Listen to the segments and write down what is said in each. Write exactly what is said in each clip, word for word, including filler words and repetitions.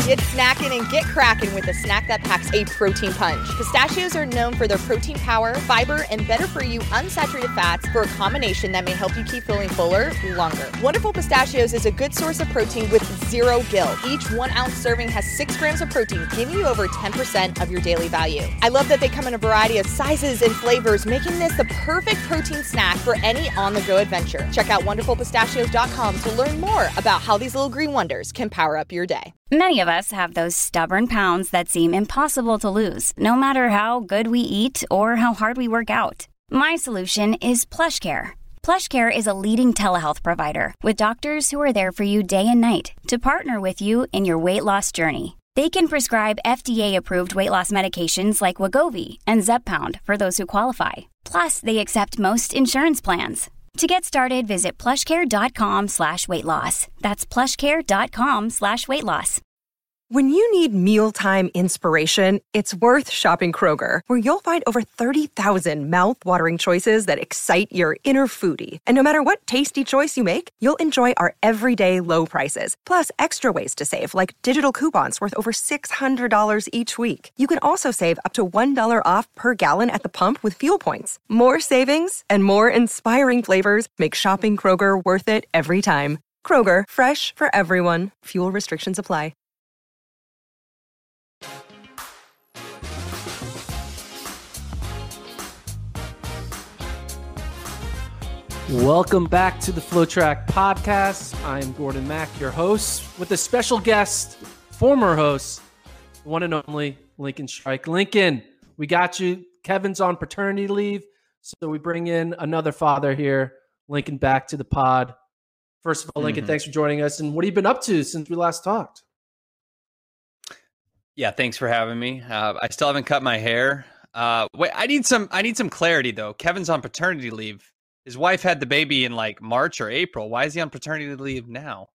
Get snacking and get cracking with a snack that packs a protein punch. Pistachios are known for their protein power, fiber, and better-for-you unsaturated fats for a combination that may help you keep feeling fuller longer. Wonderful Pistachios is a good source of protein with zero guilt. Each one-ounce serving has six grams of protein, giving you over ten percent of your daily value. I love that they come in a variety of sizes and flavors, making this the perfect protein snack for any on-the-go adventure. Check out wonderful pistachios dot com to learn more about how these little green wonders can power up your day. Many of us have those stubborn pounds that seem impossible to lose, no matter how good we eat or how hard we work out. My solution is PlushCare. PlushCare is a leading telehealth provider with doctors who are there for you day and night to partner with you in your weight loss journey. They can prescribe F D A-approved weight loss medications like Wegovy and Zepbound for those who qualify. Plus, they accept most insurance plans. To get started, visit plushcare.com slash weight loss. That's plushcare.com slash weight loss. When you need mealtime inspiration, it's worth shopping Kroger, where you'll find over thirty thousand mouth-watering choices that excite your inner foodie. And no matter what tasty choice you make, you'll enjoy our everyday low prices, plus extra ways to save, like digital coupons worth over six hundred dollars each week. You can also save up to one dollar off per gallon at the pump with fuel points. More savings and more inspiring flavors make shopping Kroger worth it every time. Kroger, fresh for everyone. Fuel restrictions apply. Welcome back to the FloTrack Podcast. I'm Gordon Mack, your host, with a special guest, former host, the one and only Lincoln Strike. Lincoln, we got you. Kevin's on paternity leave, so we bring in another father here. Lincoln, back to the pod. First of all, Lincoln, mm-hmm. thanks for joining us. And what have you been up to since we last talked? Yeah, thanks for having me. Uh, I still haven't cut my hair. Uh, wait, I need some. I need some clarity though. Kevin's on paternity leave. His wife had the baby in like March or April. Why is he on paternity leave now?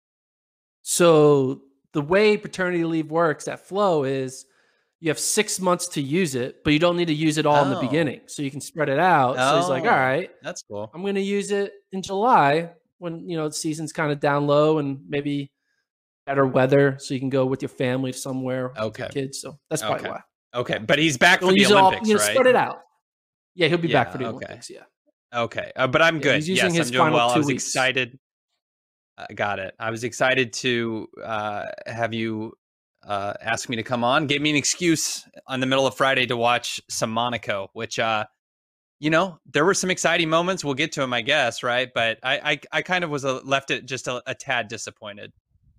So the way paternity leave works at Flow is you have six months to use it, but you don't need to use it all oh. in the beginning. So you can spread it out. Oh, so he's like, all right, that's cool. I'm going to use it in July when, you know, the season's kind of down low and maybe better weather. So you can go with your family somewhere okay. with your kids. So that's probably okay. why. Okay. But he's back so for the Olympics, all, you know, right? Spread it out. Yeah, he'll be yeah, back for the okay. Olympics. Yeah. Okay, uh, but I'm yeah, good. He's using yes, his I'm doing final well. two I was weeks. excited. I uh, got it. I was excited to uh, have you uh, ask me to come on. Gave me an excuse on the middle of Friday to watch some Monaco, which, uh, you know, there were some exciting moments. We'll get to them, I guess, right? But I, I, I kind of was a, left it just a, a tad disappointed.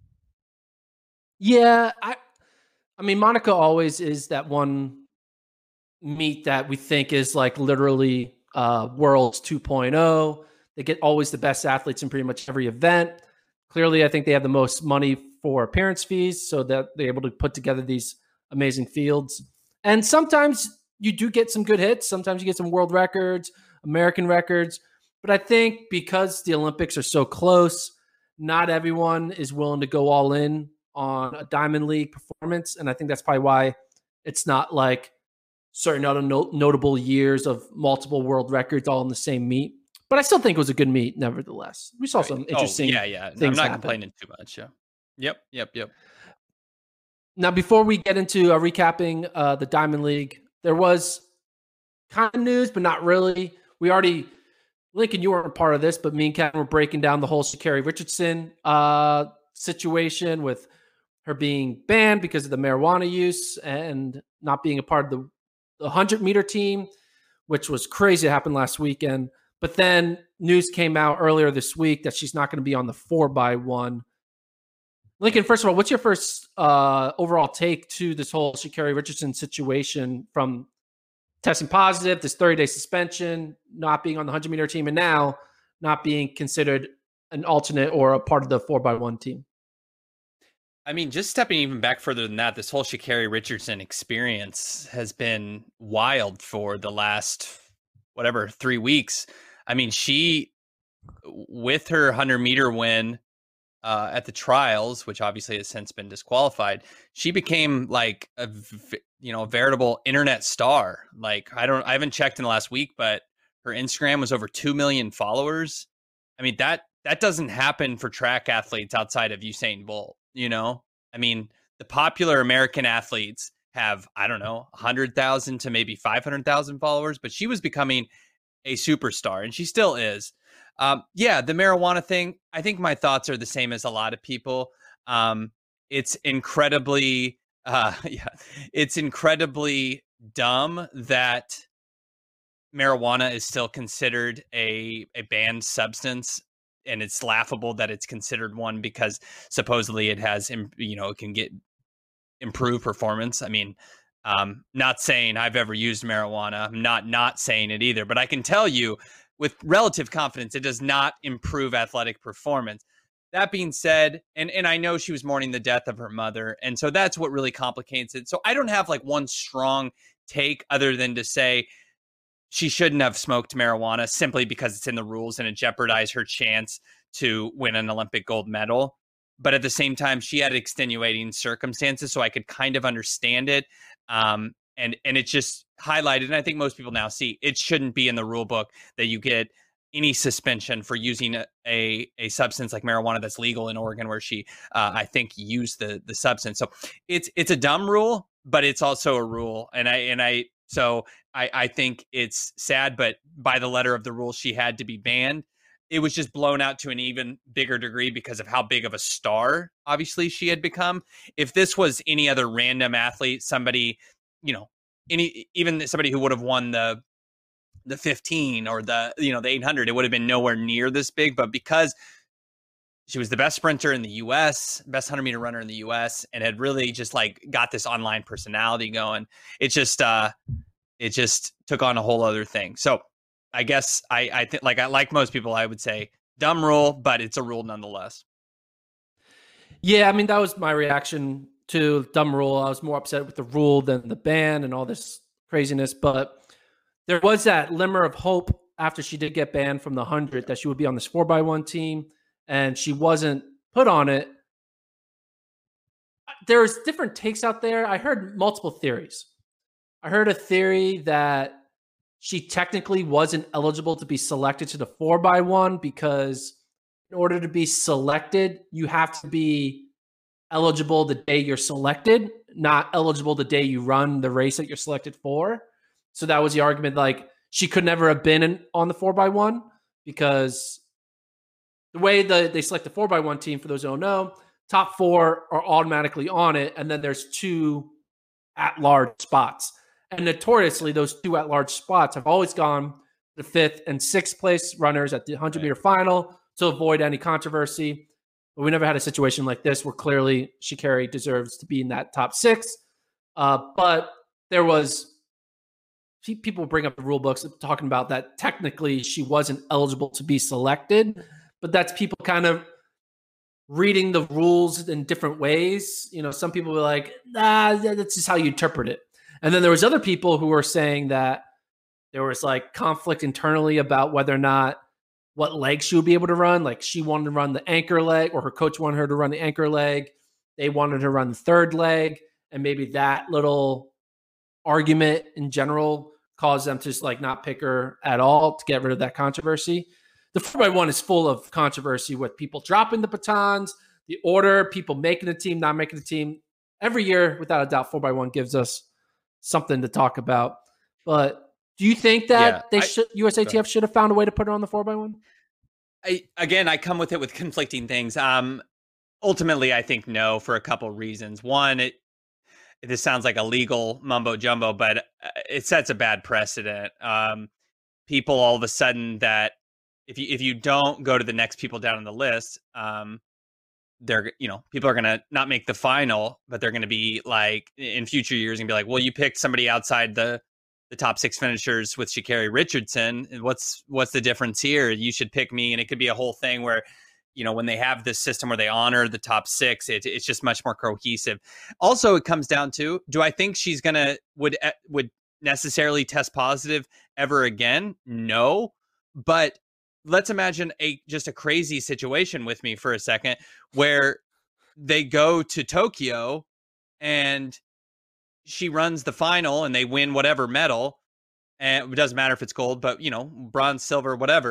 Yeah, I, I mean, Monaco always is that one meet that we think is like literally uh, Worlds two point oh. They get always the best athletes in pretty much every event. Clearly, I think they have the most money for appearance fees, so that they're able to put together these amazing fields. And sometimes you do get some good hits. Sometimes you get some world records, American records. But I think because the Olympics are so close, not everyone is willing to go all in on a Diamond League performance. And I think that's probably why it's not like certain other no- notable years of multiple world records all in the same meet. But I still think it was a good meet, nevertheless. We saw right. some interesting oh, yeah, yeah. things I'm not happen. complaining too much. Yeah. Yep, yep, yep. Now, before we get into uh, recapping uh, the Diamond League, there was kind of news, but not really. We already, Lincoln, you weren't a part of this, but me and Kevin were breaking down the whole Sha'Carri Richardson uh, situation with her being banned because of the marijuana use and not being a part of the, the one hundred meter team, which was crazy. It happened last weekend. But then news came out earlier this week that she's not going to be on the four by one. Lincoln, first of all, what's your first uh, overall take to this whole Sha'Carri Richardson situation, from testing positive, this thirty-day suspension, not being on the one hundred meter team, and now not being considered an alternate or a part of the four by one team? I mean, just stepping even back further than that, this whole Sha'Carri Richardson experience has been wild for the last, whatever, three weeks. I mean, she, with her one hundred meter win uh, at the trials, which obviously has since been disqualified, she became like a, you know, a veritable internet star. Like, I don't, I haven't checked in the last week, but her Instagram was over two million followers. I mean, that, that doesn't happen for track athletes outside of Usain Bolt, you know? I mean, the popular American athletes have, I don't know, one hundred thousand to maybe five hundred thousand followers, but she was becoming a superstar, and she still is. Um, yeah, the marijuana thing, I think my thoughts are the same as a lot of people. Um, it's incredibly, uh, yeah, it's incredibly dumb that marijuana is still considered a, a banned substance, and it's laughable that it's considered one because supposedly it has, you know, it can get improved performance. I mean, um, not saying I've ever used marijuana. I'm not not saying it either, but I can tell you with relative confidence, it does not improve athletic performance. That being said, and, and I know she was mourning the death of her mother, and so that's what really complicates it. So I don't have like one strong take other than to say she shouldn't have smoked marijuana simply because it's in the rules and it jeopardized her chance to win an Olympic gold medal. But at the same time, she had extenuating circumstances, so I could kind of understand it. Um, and and it just highlighted, and I think most people now see, it shouldn't be in the rule book that you get any suspension for using a, a, a substance like marijuana that's legal in Oregon, where she, uh, I think, used the the substance. So it's it's a dumb rule, but it's also a rule. And I and I so I, I think it's sad, but by the letter of the rule, she had to be banned. It was just blown out to an even bigger degree because of how big of a star, obviously, she had become. If this was any other random athlete, somebody, you know, any even somebody who would have won the the fifteen or the, you know, the eight hundred, it would have been nowhere near this big. But because she was the best sprinter in the U S, best hundred meter runner in the U S, and had really just like got this online personality going, it just uh, it just took on a whole other thing. So I guess I, I think, like I like most people, I would say dumb rule, but it's a rule nonetheless. Yeah, I mean, that was my reaction to dumb rule. I was more upset with the rule than the ban and all this craziness. But there was that glimmer of hope after she did get banned from the hundred that she would be on this four by one team, and she wasn't put on it. There's different takes out there. I heard multiple theories. I heard a theory that she technically wasn't eligible to be selected to the four by one because in order to be selected, you have to be eligible the day you're selected, not eligible the day you run the race that you're selected for. So that was the argument. Like, she could never have been in, on the four by one because the way the, they select the four by one team, for those who don't know, top four are automatically on it. And then there's two at-large spots. And notoriously, those two at-large spots have always gone the fifth and sixth place runners at the hundred-meter final to avoid any controversy. But we never had a situation like this where clearly Sha'Carri deserves to be in that top six. Uh, but there was people bring up the rule books talking about that technically she wasn't eligible to be selected. But that's people kind of reading the rules in different ways. You know, some people were like, nah, that's just how you interpret it. And then there was other people who were saying that there was like conflict internally about whether or not what leg she would be able to run. Like, she wanted to run the anchor leg, or her coach wanted her to run the anchor leg. They wanted her to run the third leg. And maybe that little argument in general caused them to just like not pick her at all to get rid of that controversy. The four by one is full of controversy with people dropping the batons, the order, people making the team, not making the team. Every year, without a doubt, four by one gives us something to talk about. But do you think that yeah, they I, should U S A T F should have found a way to put her on the four by one? I, again, I come with it with conflicting things. Um, ultimately, I think no, for a couple reasons. One, it this sounds like a legal mumbo jumbo, but it sets a bad precedent. Um, people all of a sudden that if you if you don't go to the next people down on the list, um, they're, you know, people are going to not make the final, but they're going to be like in future years and be like, well, you picked somebody outside the, the top six finishers with Sha'Carri Richardson. What's, what's the difference here? You should pick me. And it could be a whole thing where, you know, when they have this system where they honor the top six, it, it's just much more cohesive. Also, it comes down to, do I think she's going to, would, would necessarily test positive ever again? No, but let's imagine a just a crazy situation with me for a second where they go to Tokyo and she runs the final and they win whatever medal, and it doesn't matter if it's gold, but, you know, bronze, silver, whatever.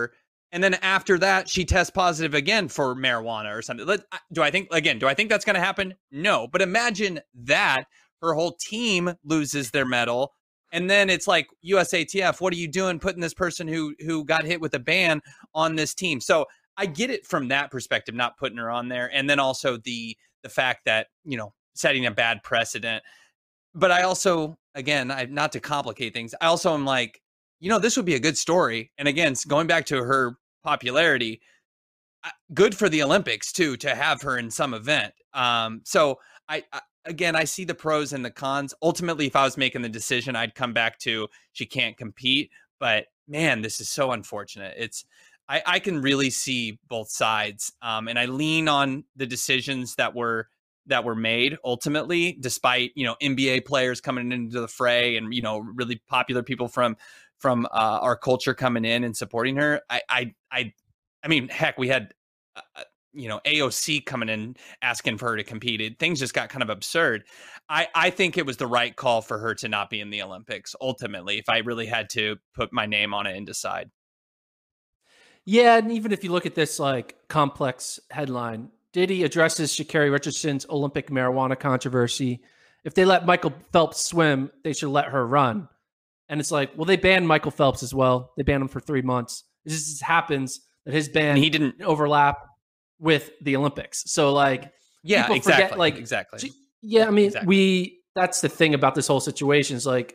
And then after that, she tests positive again for marijuana or something. Let, do I think, again, do I think that's going to happen? No. But imagine that her whole team loses their medal. And then it's like, U S A T F, what are you doing putting this person who who got hit with a ban on this team? So I get it from that perspective, not putting her on there. And then also the the fact that, you know, setting a bad precedent. But I also, again, I, not to complicate things, I also am like, you know, this would be a good story. And again, going back to her popularity, good for the Olympics too, to have her in some event. Um, so I, I, again, I see the pros and the cons. Ultimately, if I was making the decision, I'd come back to she can't compete. But man, this is so unfortunate. It's, I, I can really see both sides. Um, and I lean on the decisions that were that were made ultimately, despite, you know, N B A players coming into the fray and, you know, really popular people from from uh, our culture coming in and supporting her. I, I, I, I mean, heck, we had, uh, you know, A O C coming in asking for her to compete. It, things just got kind of absurd. I, I think it was the right call for her to not be in the Olympics. Ultimately, if I really had to put my name on it and decide. Yeah, and even if you look at this like complex headline, Diddy addresses Sha'Carri Richardson's Olympic marijuana controversy. If they let Michael Phelps swim, they should let her run. And it's like, well, they banned Michael Phelps as well. They banned him for three months. It just happens that his ban and he didn't overlap with the Olympics. So like, yeah, people exactly, forget, like, exactly. Yeah, I mean, exactly. we. That's the thing about this whole situation is like,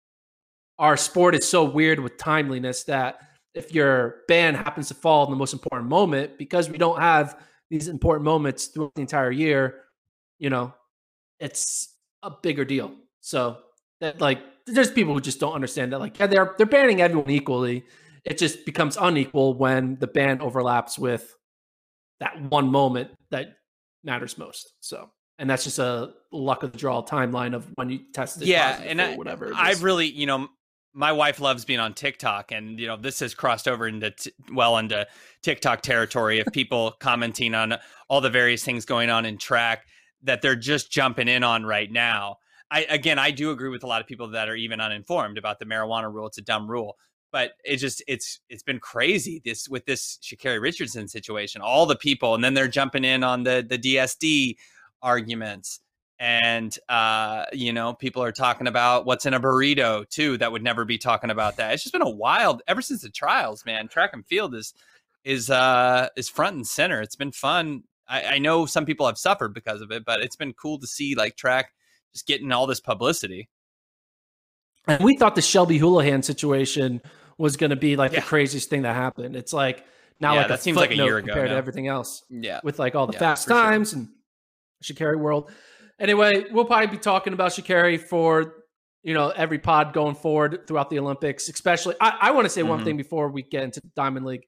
our sport is so weird with timeliness that if your ban happens to fall in the most important moment, because we don't have these important moments throughout the entire year, you know, it's a bigger deal. So that like, there's people who just don't understand that. Like, yeah, they're they're banning everyone equally. It just becomes unequal when the ban overlaps with that one moment that matters most. So, and that's just a luck of the draw timeline of when you test it. Yeah, and I, whatever. I've really, you know, my wife loves being on TikTok, and you know, this has crossed over into t- well into TikTok territory of people commenting on all the various things going on in track that they're just jumping in on right now. I, again, I do agree with a lot of people that are even uninformed about the marijuana rule. It's a dumb rule, but it just, it's, it's been crazy this with this Sha'Carri Richardson situation, all the people, and then they're jumping in on the, the D S D arguments. And, uh, you know, people are talking about what's in a burrito too, that would never be talking about that. It's just been a wild, ever since the trials, man. Track and field is, is, uh, is front and center. It's been fun. I, I know some people have suffered because of it, but it's been cool to see like track just getting all this publicity. And we thought the Shelby Houlihan situation was going to be like yeah. the craziest thing that happened. It's like now yeah, like that a seems like a year ago compared now. to everything else. Yeah, with like all the yeah, fast times sure. and Sha'Carri world. Anyway, we'll probably be talking about Sha'Carri for, you know, every pod going forward throughout the Olympics. Especially, I, I want to say mm-hmm. one thing before we get into the Diamond League.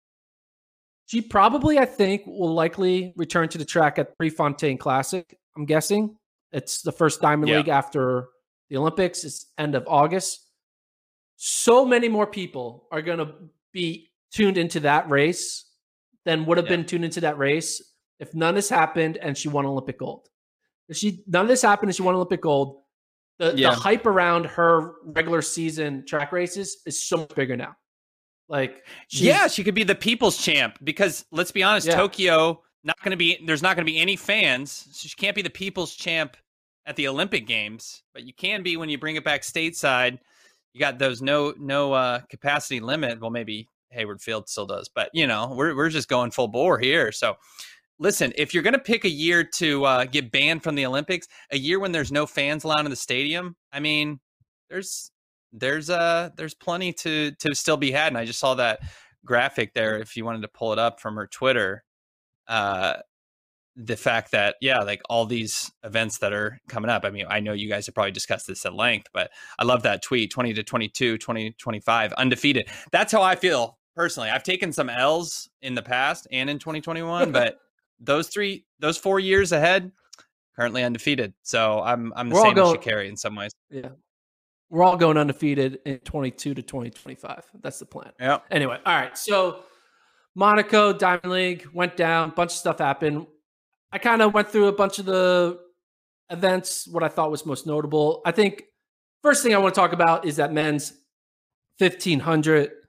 She probably, I think, will likely return to the track at Prefontaine Classic. I'm guessing it's the first Diamond yeah. League after the Olympics. It's end of August. So many more people are going to be tuned into that race than would have yeah. been tuned into that race if none of this happened and she won Olympic gold. If she none of this happened and she won Olympic gold, the, yeah. the hype around her regular season track races is so much bigger now. Like, yeah, she could be the people's champ because let's be honest, yeah. Tokyo not going to be there's not going to be any fans, so she can't be the people's champ at the Olympic Games, but you can be when you bring it back stateside. You got those no no uh, capacity limit. Well, maybe Hayward Field still does, but you know we're we're just going full bore here. So, listen, if you're going to pick a year to uh, get banned from the Olympics, a year when there's no fans allowed in the stadium, I mean, there's. There's uh there's plenty to to still be had, and I just saw that graphic there. If you wanted to pull it up from her Twitter, uh, the fact that yeah, like all these events that are coming up. I mean, I know you guys have probably discussed this at length, but I love that tweet: twenty to twenty-two, twenty to twenty-five, undefeated. That's how I feel personally. I've taken some L's in the past and in twenty twenty-one, but those three, those four years ahead, currently undefeated. So I'm I'm the We're same going, as Sha'Carri in some ways. Yeah. We're all going undefeated in twenty-two to twenty twenty-five. That's the plan. Yeah. Anyway, all right. So Monaco, Diamond League went down. A bunch of stuff happened. I kind of went through a bunch of the events, what I thought was most notable. I think first thing I want to talk about is that men's fifteen hundred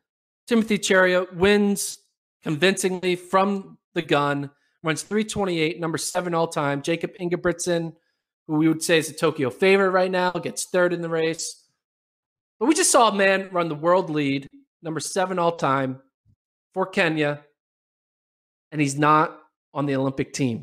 Timothy Cheruiyot wins convincingly from the gun, runs three twenty-eight, number seven all time. Jacob Ingebrigtsen, who we would say is a Tokyo favorite right now, gets third in the race. But we just saw a man run the world lead, number seven all time for Kenya, and he's not on the Olympic team.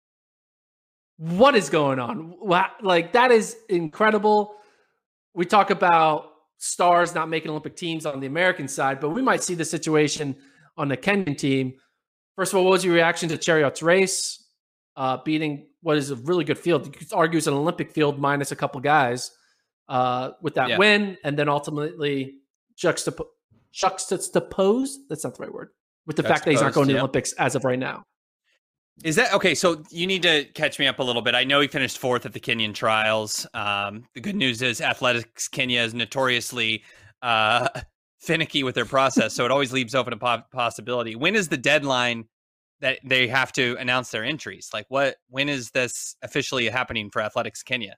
What is going on? Like, that is incredible. We talk about stars not making Olympic teams on the American side, but we might see the situation on the Kenyan team. First of all, what was your reaction to Cheruiyot's race? Uh, beating what is a really good field. You could argue it's an Olympic field minus a couple guys uh, with that yeah. win, and then ultimately juxtap- juxtapose, that's not the right word, with the fact that he's not going to the yep. Olympics as of right now. Is that okay? So you need to catch me up a little bit. I know he finished fourth at the Kenyan trials. Um, the good news is Athletics Kenya is notoriously uh, finicky with their process, so it always leaves open a po- possibility. When is the deadline that they have to announce their entries? Like, what? When is this officially happening for Athletics Kenya?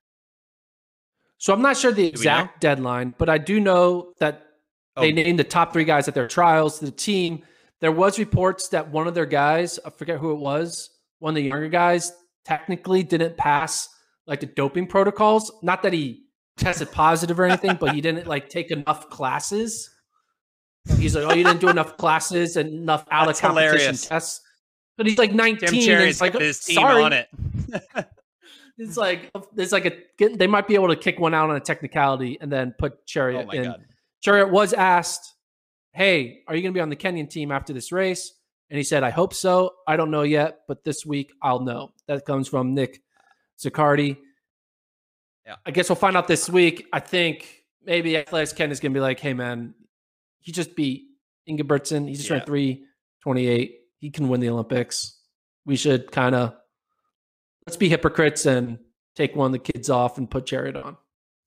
So I'm not sure the exact deadline, but I do know that oh. they named the top three guys at their trials. The team. There was reports that one of their guys, I forget who it was, one of the younger guys, technically didn't pass like the doping protocols. Not that he tested positive or anything, but he didn't like take enough classes. He's like, oh, you didn't do enough classes and enough out of competition hilarious. tests. But he's like nineteen. Tim Cherry's like, his team sorry. on it. It's like there's like a they might be able to kick one out on a technicality and then put Cheruiyot oh my in. God. Cheruiyot was asked, hey, are you going to be on the Kenyan team after this race? And he said, I hope so. I don't know yet, but this week I'll know. That comes from Nick Zaccardi. Yeah. I guess we'll find out this week. I think maybe Athletics Ken is going to be like, hey, man, he just beat Ingebrigtsen. He just yeah. ran three twenty-eight. He can win the Olympics. We should kind of, let's be hypocrites and take one of the kids off and put Cheruiyot on.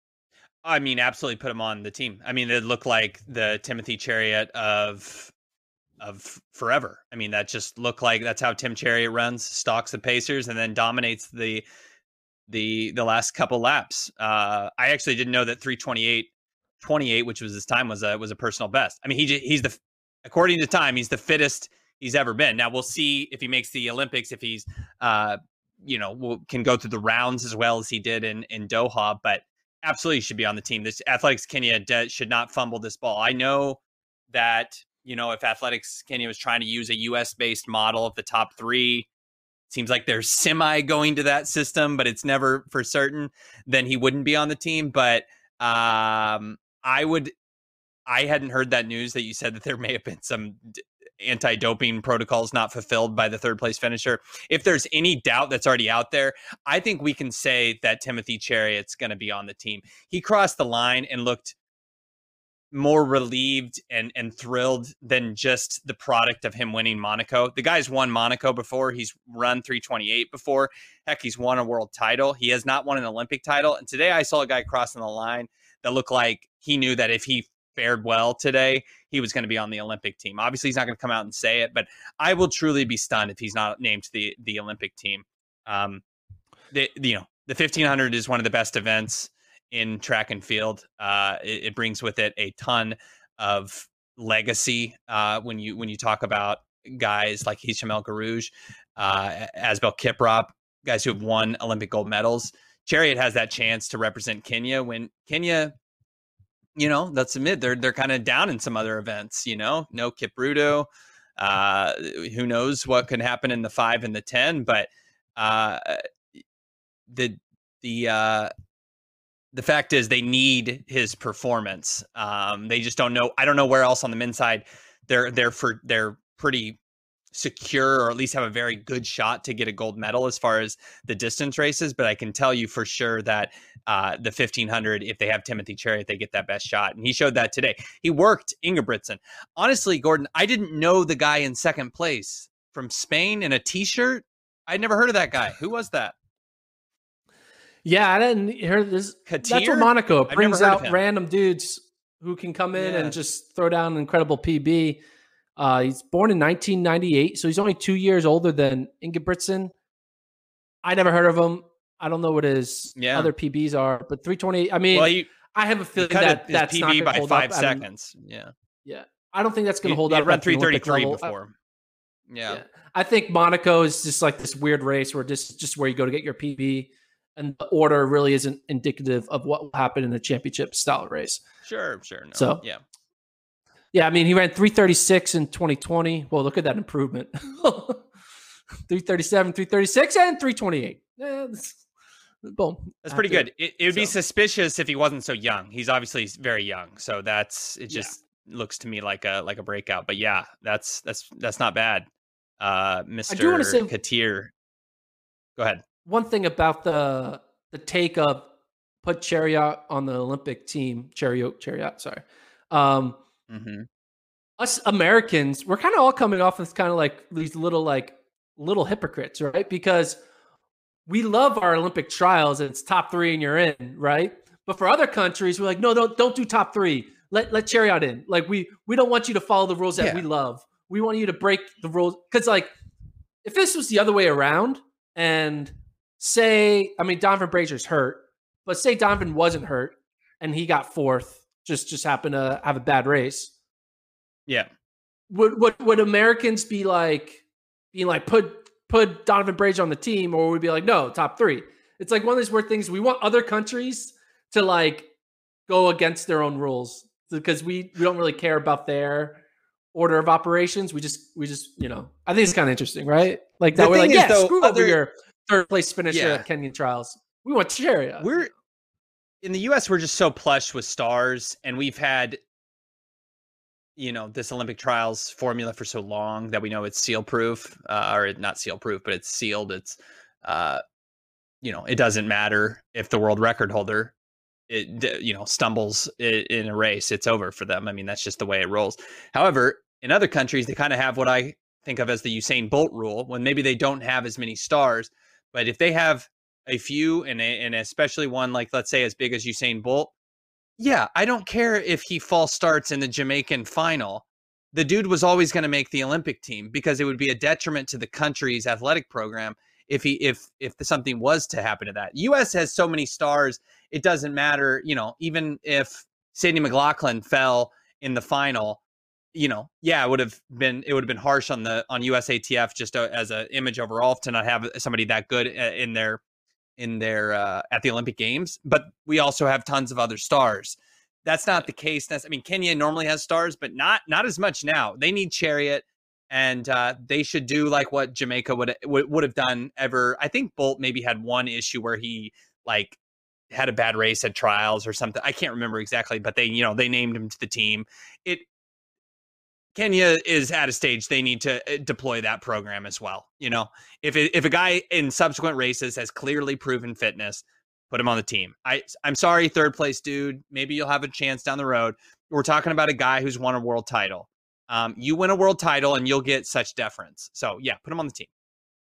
I mean, absolutely put him on the team. I mean, it looked like the Timothy Cheruiyot of of forever. I mean, that just looked like that's how Tim Cheruiyot runs, stalks the Pacers, and then dominates the the the last couple laps. Uh, I actually didn't know that three twenty-eight twenty-eight, which was his time, was a was a personal best. I mean, he he's the according to time, he's the fittest he's ever been. Now we'll see if he makes the Olympics, if he's uh, you know will, can go through the rounds as well as he did in in Doha, but. Absolutely should be on the team. This Athletics Kenya de- should not fumble this ball. I know that, you know, if Athletics Kenya was trying to use a U S based model of the top three, it seems like they're semi going to that system, but it's never for certain, then he wouldn't be on the team. But um, I would, I hadn't heard that news that you said that there may have been some d- anti-doping protocols not fulfilled by the third place finisher. If there's any doubt that's already out there, I think we can say that Timothy Cheruiyot's going to be on the team. He crossed the line and looked more relieved and and thrilled than just the product of him winning Monaco. The guy's won Monaco before. He's run three twenty-eight before. Heck, he's won a world title. He has not won an Olympic title. And today I saw a guy crossing the line that looked like he knew that if he fared well today, he was going to be on the Olympic team. Obviously, he's not going to come out and say it, but I will truly be stunned if he's not named to the, the Olympic team. Um, the, you know, the fifteen hundred is one of the best events in track and field. Uh, it, it brings with it a ton of legacy. Uh, when you, when you talk about guys like Hicham El Guerrouj, uh, Asbel Kiprop, guys who have won Olympic gold medals, Cheruiyot has that chance to represent Kenya when Kenya, you know, let's admit they're they're kind of down in some other events. You know, no Kipruto. Uh, who knows what can happen in the five and the ten? But uh, the the uh, the fact is, they need his performance. Um, they just don't know. I don't know where else on the men's side they're they're for they're pretty secure, or at least have a very good shot to get a gold medal as far as the distance races. But I can tell you for sure that uh, the fifteen hundred, if they have Timothy Cheruiyot, they get that best shot. And he showed that today. He worked Ingebrigtsen. Honestly, Gordon, I didn't know the guy in second place from Spain in a t-shirt. I'd never heard of that guy. Who was that? Yeah, I didn't hear this. Katir? That's what Monaco I've brings never heard out of him. random dudes who can come in Yeah. and just throw down an incredible P B. Uh, he's born in nineteen ninety-eight, so he's only two years older than Ingebrigtsen. I never heard of him. I don't know what his Yeah. other P Bs are, but three twenty-eight. I mean, Well, he, I have a he feeling cut that his that's P not B going to by hold five up. I don't- seconds. Yeah. Yeah, I don't think that's going to hold he up. had run at the three Olympic thirty-three level. before. Yeah. yeah. I think Monaco is just like this weird race where this is just where you go to get your P B, and the order really isn't indicative of what will happen in a championship style race. Sure, sure. No. So, yeah. Yeah, I mean, he ran three thirty-six in twenty twenty. Well, look at that improvement. three thirty-seven, three thirty-six, and three twenty-eight. Yeah, that's, boom. That's pretty good. It, it would so. be suspicious if he wasn't so young. He's obviously very young. So that's, it just yeah. looks to me like a like a breakout. But yeah, that's that's that's not bad. Uh, Mister Katir. Go ahead. One thing about the the take of put Chariot on the Olympic team, Chariot, Chariot, sorry. Um, mm-hmm. Us Americans, we're kind of all coming off as kind of like these little like little hypocrites, right? Because we love our Olympic trials and it's top three and you're in, right? But for other countries, we're like, no, don't don't do top three. Let let Chariot in. Like we we don't want you to follow the rules that yeah. we love. We want you to break the rules. Because like if this was the other way around and say, I mean, Donovan Brazier's hurt, but say Donovan wasn't hurt and he got fourth, just just happened to have a bad race. Yeah. Would would would Americans be like being like put put Donovan Brazier on the team, or would we be like, no, top three? It's like one of these weird things. We want other countries to like go against their own rules because we, we don't really care about their order of operations. We just we just, you know, I think it's kind of interesting, right? Like that we're like, yeah, though, screw other, over your third place finisher yeah. at Kenyan trials. We want Chariot. We're in the U S, we're just so plush with stars, and we've had, you know, this Olympic trials formula for so long that we know it's seal proof, uh, or not seal proof, but it's sealed. It's, uh, you know, it doesn't matter if the world record holder, it, you know, stumbles in a race, it's over for them. I mean, that's just the way it rolls. However, in other countries, they kind of have what I think of as the Usain Bolt rule, when maybe they don't have as many stars, but if they have a few, and, a, and especially one like, let's say, as big as Usain Bolt, yeah, I don't care if he false starts in the Jamaican final. The dude was always going to make the Olympic team because it would be a detriment to the country's athletic program if he if if something was to happen to that. U S has so many stars, it doesn't matter. You know, even if Sadie McLaughlin fell in the final, you know, yeah, it would have been it would have been harsh on the on U S A T F just as an image overall to not have somebody that good in their. in their uh, at the Olympic Games, but we also have tons of other stars. That's not the case. That's, I mean, Kenya normally has stars, but not not as much now. They need Chariot, and uh, they should do like what Jamaica would, would would have done ever. I think Bolt maybe had one issue where he like had a bad race at trials or something. I can't remember exactly, but they you know they named him to the team. It Kenya is at a stage they need to deploy that program as well. You know, if it, if a guy in subsequent races has clearly proven fitness, put him on the team. I I'm sorry, third place dude. Maybe you'll have a chance down the road. We're talking about a guy who's won a world title. Um, you win a world title and you'll get such deference. So yeah, put him on the team.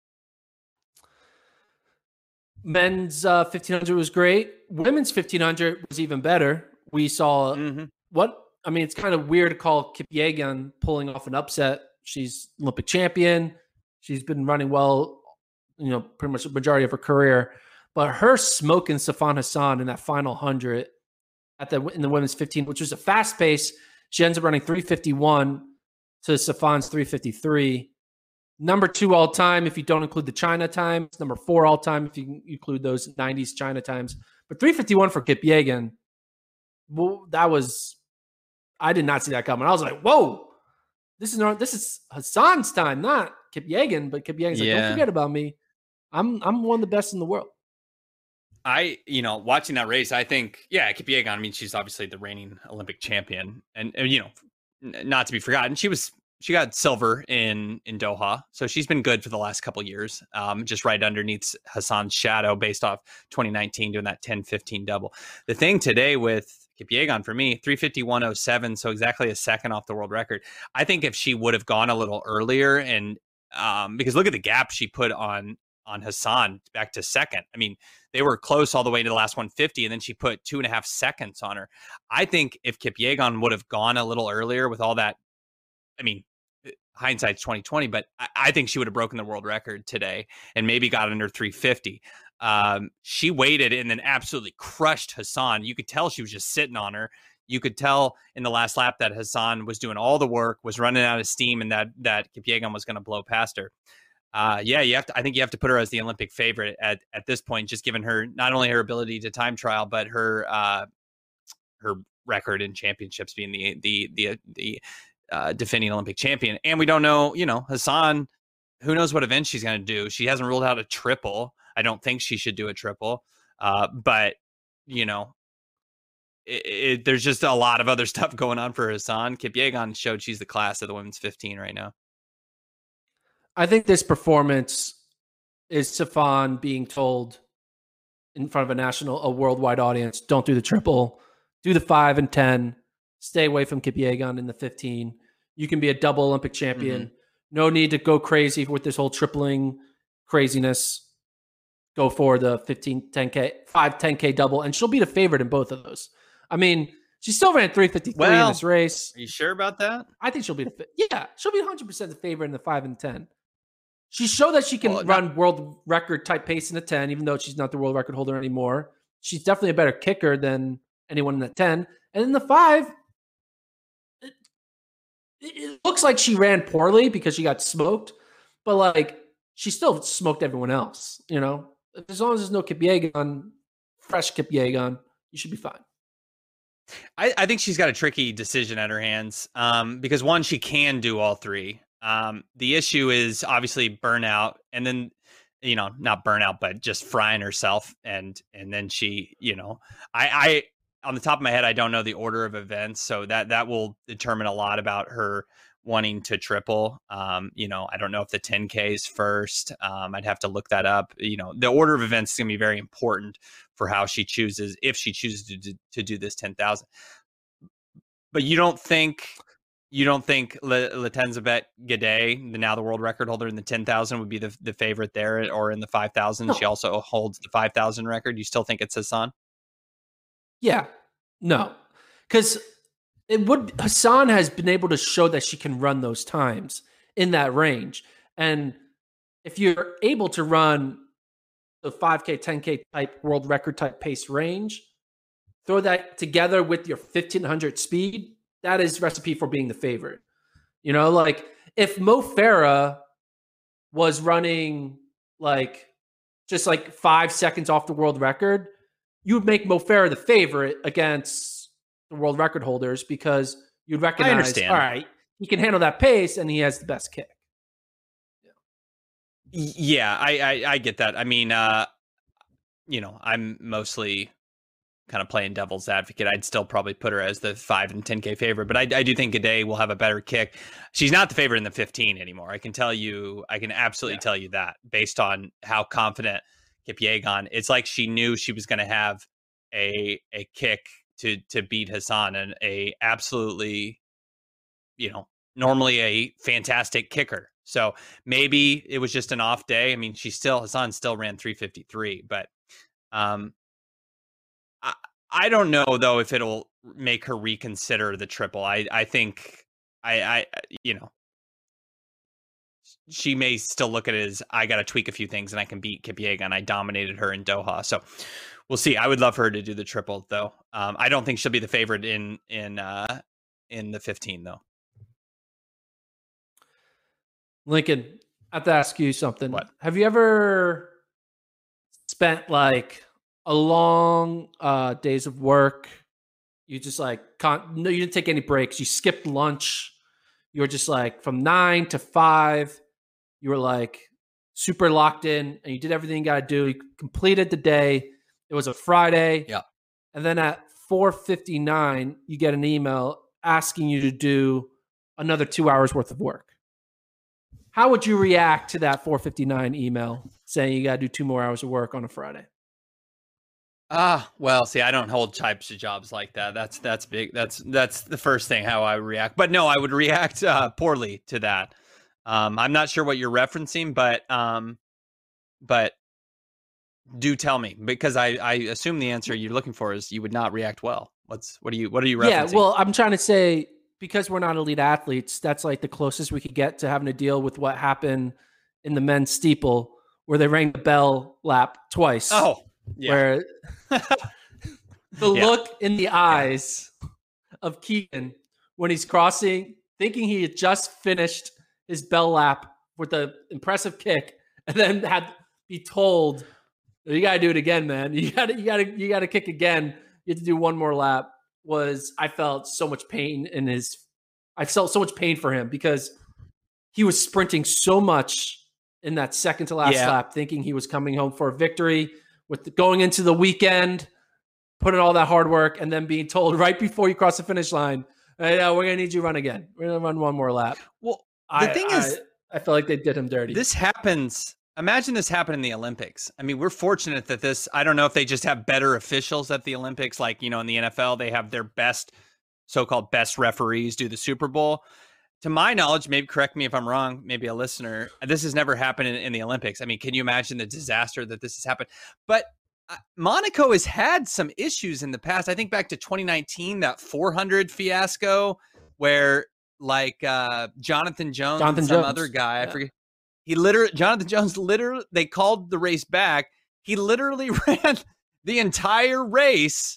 Men's uh, fifteen hundred was great. Women's fifteen hundred was even better. We saw mm-hmm. what. I mean, it's kind of weird to call Kipyegon pulling off an upset. She's Olympic champion. She's been running well, you know, pretty much the majority of her career. But her smoking Sifan Hassan in that final hundred at the in the women's fifteen, which was a fast pace, she ends up running three fifty-one to Sifan's three fifty-three. Number two all time if you don't include the China times. Number four all time if you include those nineties China times. But three fifty-one for Kipyegon, well, that was. I did not see that coming. I was like, whoa, this is not, this is Hassan's time, not Kipyegon, but Kipyegon's yeah. like, don't forget about me. I'm I'm one of the best in the world. I, you know, watching that race, I think, yeah, Kipyegon, I mean, she's obviously the reigning Olympic champion. And, and you know, n- not to be forgotten, she was, she got silver in, in Doha. So she's been good for the last couple of years, um, just right underneath Hassan's shadow based off twenty nineteen doing that ten fifteen double. The thing today with Kipyegon for me, three fifty-one oh seven, so exactly a second off the world record. I think if she would have gone a little earlier, and um, because look at the gap she put on on Hassan back to second. I mean, they were close all the way to the last one fifty, and then she put two and a half seconds on her. I think if Kipyegon would have gone a little earlier with all that, I mean, hindsight's twenty twenty, but I, I think she would have broken the world record today and maybe got under three fifty. Um, she waited and then absolutely crushed Hassan. You could tell she was just sitting on her. you could tell in the last lap that Hassan was doing all the work, was running out of steam, and that that Kipyegon was going to blow past her. Uh, yeah, you have to. I think you have to put her as the Olympic favorite at at this point, just given her not only her ability to time trial, but her uh, her record in championships, being the the the the uh, defending Olympic champion. And we don't know, you know, Hassan. Who knows what event she's going to do? She hasn't ruled out a triple. I don't think she should do a triple. Uh, but you know, it, it, there's just a lot of other stuff going on for Hassan. Kipyegon showed she's the class of the women's fifteen right now. I think this performance is Sifan being told in front of a national, a worldwide audience, don't do the triple, do the five and ten, stay away from Kipyegon in the fifteen. You can be a double Olympic champion. Mm-hmm. No need to go crazy with this whole tripling craziness. Go for the fifteen, ten K, five, ten K double, and she'll be the favorite in both of those. I mean, she still ran three fifty-three well, in this race. Are you sure about that? I think she'll be the yeah, she'll be one hundred percent the favorite in the five and ten. She showed that she can well, run not, world record type pace in the ten, even though she's not the world record holder anymore. She's definitely a better kicker than anyone in the ten. And in the five, it, it looks like she ran poorly because she got smoked, but like she still smoked everyone else. You know, as long as there's no Kipyegon, fresh Kipyegon, you should be fine. I, I think she's got a tricky decision at her hands um, because one, she can do all three. Um, the issue is obviously burnout, and then, you know, not burnout, but just frying herself. And, and then she, you know, I, I, on the top of my head, I don't know the order of events. So that, that will determine a lot about her wanting to triple. Um, you know, I don't know if the ten K is first. Um, I'd have to look that up. You know, the order of events is going to be very important for how she chooses, if she chooses to do, to do this ten thousand. But you don't think, you don't think Letesenbet Gidey, the now the world record holder in the ten thousand, would be the, the favorite there, or in the five thousand? No. She also holds the five thousand record. You still think it's Hassan? Yeah, no, because it would. Hassan has been able to show that she can run those times in that range, and if you're able to run the five K, ten K type world record type pace range, throw that together with your fifteen hundred speed, that is recipe for being the favorite. You know, like if Mo Farah was running like just like five seconds off the world record, you would make Mo Farah the favorite against the world record holders because you'd recognize, I understand. All right, he can handle that pace and he has the best kick. Yeah, I, I, I get that. I mean, uh, you know, I'm mostly kind of playing devil's advocate. I'd still probably put her as the five and ten K favorite, but I, I do think Gidey will have a better kick. She's not the favorite in the fifteen anymore. I can tell you, I can absolutely yeah. tell you that based on how confident Kipyegon. It's like she knew she was going to have a a kick to to beat Hassan, and a absolutely, you know, normally a fantastic kicker. So maybe it was just an off day. I mean, she still, Hassan still ran three fifty-three, but um, I, I don't know though if it'll make her reconsider the triple. I, I think I, I, you know, she may still look at it as I got to tweak a few things and I can beat Kipyegon. I dominated her in Doha. So we'll see. I would love for her to do the triple though. Um, I don't think she'll be the favorite in, in, uh, in the fifteen though. Lincoln, I have to ask you something. What? Have you ever spent like a long uh, days of work? You just like, con- no, you didn't take any breaks. You skipped lunch. You were just like from nine to five. You were like super locked in and you did everything you got to do. You completed the day. It was a Friday. Yeah. And then at four fifty-nine, you get an email asking you to do another two hours worth of work. How would you react to that four fifty-nine email saying you got to do two more hours of work on a Friday? Ah, uh, well, see, I don't hold types of jobs like that. That's that's big. That's that's the first thing how I react. But no, I would react uh, poorly to that. Um, I'm not sure what you're referencing, but um, but do tell me, because I, I assume the answer you're looking for is you would not react well. What's what are you what are you referencing? Yeah, well, I'm trying to say, because we're not elite athletes, that's like the closest we could get to having to deal with what happened in the men's steeple, where they rang the bell lap twice. Oh, yeah. Where the yeah. look in the eyes of Keegan when he's crossing, thinking he had just finished his bell lap with the impressive kick, and then had to be told, "You got to do it again, man. You got to, you got to, you got to kick again. You have to do one more lap." Was I felt so much pain in his. I felt so much pain for him because he was sprinting so much in that second to last yeah. lap, thinking he was coming home for a victory, with the, going into the weekend, putting all that hard work, and then being told right before you cross the finish line, hey, uh, we're going to need you to run again. We're going to run one more lap. Well, the I, thing I, is, I feel like they did him dirty. This happens. Imagine this happened in the Olympics. I mean, we're fortunate that this, I don't know if they just have better officials at the Olympics. Like, you know, in the N F L, they have their best, so-called best referees do the Super Bowl. To my knowledge, maybe correct me if I'm wrong, maybe a listener, this has never happened in, in the Olympics. I mean, can you imagine the disaster that this has happened? But uh, Monaco has had some issues in the past. I think back to twenty nineteen, that four hundred fiasco where like uh, Jonathan Jones Jonathan and some Jones. other guy, Yeah. I forget. He literally, Jonathan Jones literally, they called the race back. He literally ran the entire race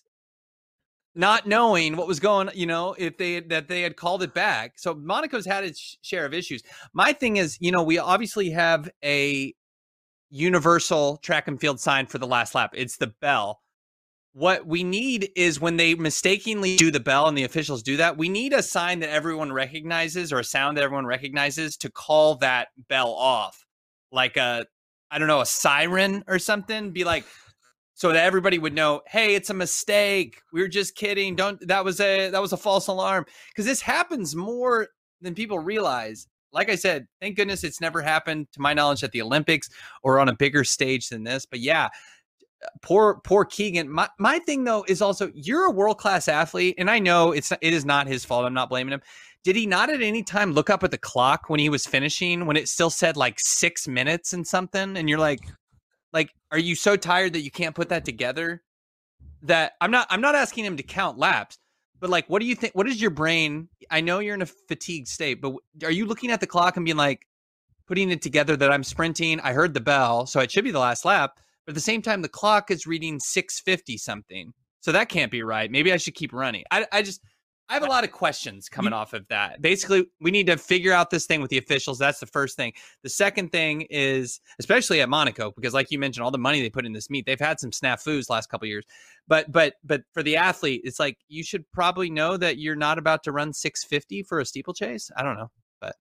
not knowing what was going, you know, if they that they had called it back. So Monaco's had its share of issues. My thing is, you know, we obviously have a universal track and field sign for the last lap. It's the bell. What we need is when they mistakenly do the bell and the officials do that, we need a sign that everyone recognizes or a sound that everyone recognizes to call that bell off. Like a, I don't know, a siren or something. Be like, so that everybody would know, hey, it's a mistake. We were just kidding. Don't, that was a, that was a false alarm. Because this happens more than people realize. Like I said, thank goodness it's never happened to my knowledge at the Olympics or on a bigger stage than this. But yeah, poor, poor Keegan. My, my thing though, is also you're a world-class athlete. And I know it's, it is not his fault. I'm not blaming him. Did he not at any time look up at the clock when he was finishing, when it still said like six minutes and something? And you're like, Like, are you so tired that you can't put that together? That I'm not, I'm not asking him to count laps, but like, what do you think? What is your brain? I know you're in a fatigued state, but are you looking at the clock and being like, putting it together that I'm sprinting? I heard the bell, so it should be the last lap. But at the same time, the clock is reading six fifty something. So that can't be right. Maybe I should keep running. I, I just, I have a lot of questions coming you, off of that. Basically, we need to figure out this thing with the officials. That's the first thing. The second thing is, especially at Monaco, because like you mentioned, all the money they put in this meet, they've had some snafus last couple of years. But but but for the athlete, it's like you should probably know that you're not about to run six fifty for a steeplechase. I don't know, but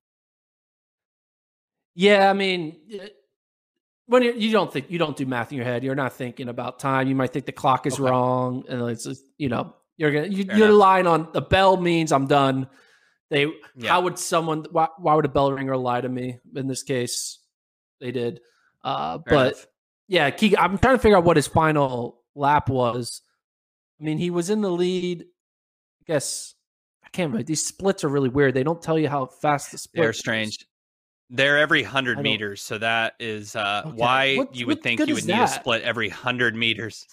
yeah, I mean, when you don't think you don't do math in your head, you're not thinking about time. You might think the clock is okay. wrong, and it's just, you know. You're gonna you, you're relying on the bell means I'm done. They yeah. How would someone why, why would a bell ringer lie to me in this case? They did, uh, but enough. yeah, Keegan, I'm trying to figure out what his final lap was. I mean, he was in the lead. I guess I can't remember. These splits are really weird. They don't tell you how fast the split. They're strange. Is. They're every hundred meters, so that is uh, okay. why what, you would think you would need that? a split every hundred meters.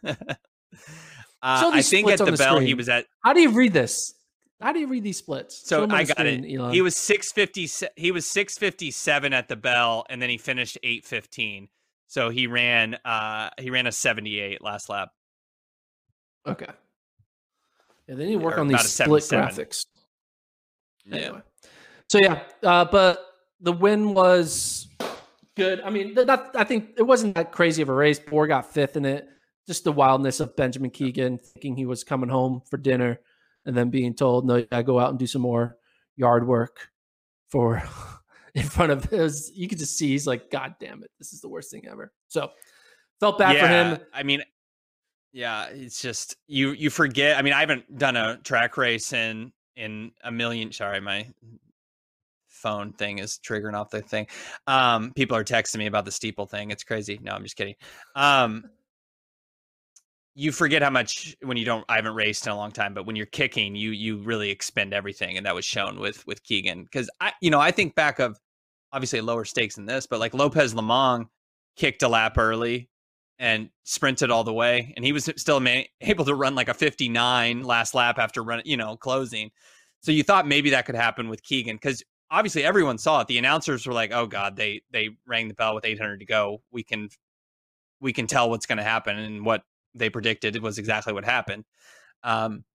Uh, I think at the, the bell screen. He was at. How do you read this? How do you read these splits? So I got screen, it. Elon. He was six fifty. He was six fifty seven at the bell, and then he finished eight fifteen. So he ran. Uh, he ran a seventy eight last lap. Okay. Yeah, they need to work or on these split graphics. Yeah. Anyway. So yeah, uh, but the win was good. I mean, not, I think it wasn't that crazy of a race. Bohr got fifth in it. Just the wildness of Benjamin Keegan thinking he was coming home for dinner and then being told, no, you gotta go out and do some more yard work for in front of his. You could just see he's like, God damn it, this is the worst thing ever. So felt bad yeah, for him. I mean, yeah, it's just you you forget. I mean, I haven't done a track race in in a million. Sorry, my phone thing is triggering off the thing. Um, people are texting me about the steeple thing. It's crazy. No, I'm just kidding. Um, you forget how much when you don't, I haven't raced in a long time, but when you're kicking, you, you really expend everything. And that was shown with, with Keegan. Cause I, you know, I think back of obviously lower stakes than this, but like Lopez Lemong kicked a lap early and sprinted all the way. And he was still ma- able to run like a fifty-nine last lap after running, you know, closing. So you thought maybe that could happen with Keegan. Cause obviously everyone saw it. The announcers were like, oh God, they, they rang the bell with eight hundred to go. We can, we can tell what's going to happen. And what they predicted it was exactly what happened. Um,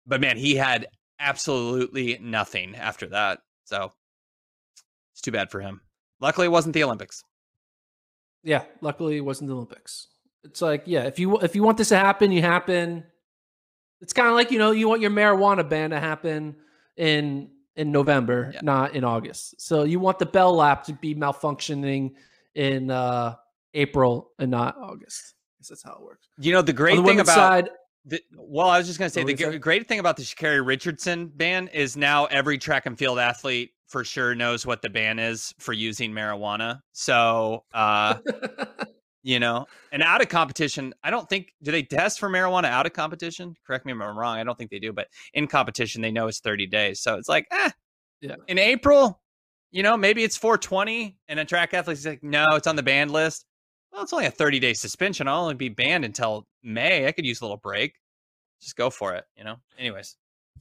but man, he had absolutely nothing after that. So it's too bad for him. Luckily, it wasn't the Olympics. Yeah, luckily it wasn't the Olympics. It's like, yeah, if you if you want this to happen, you happen. It's kind of like, you know, you want your marijuana ban to happen in in November, yeah. not in August. So you want the Bell Lap to be malfunctioning in uh, April and not August. I guess that's how it works. You know, the great the thing about side, the, well, I was just going to say, the g- great thing about the Sha'Carri Richardson ban is now every track and field athlete for sure knows what the ban is for using marijuana. So, uh, you know, and out of competition, I don't think, do they test for marijuana out of competition? Correct me if I'm wrong. I don't think they do, but in competition, they know it's thirty days. So it's like, eh, yeah. In April, you know, maybe it's four twenty and a track athlete's like, no, it's on the banned list. Well, it's only a thirty day suspension. I'll only be banned until May. I could use a little break. Just go for it, you know? Anyways.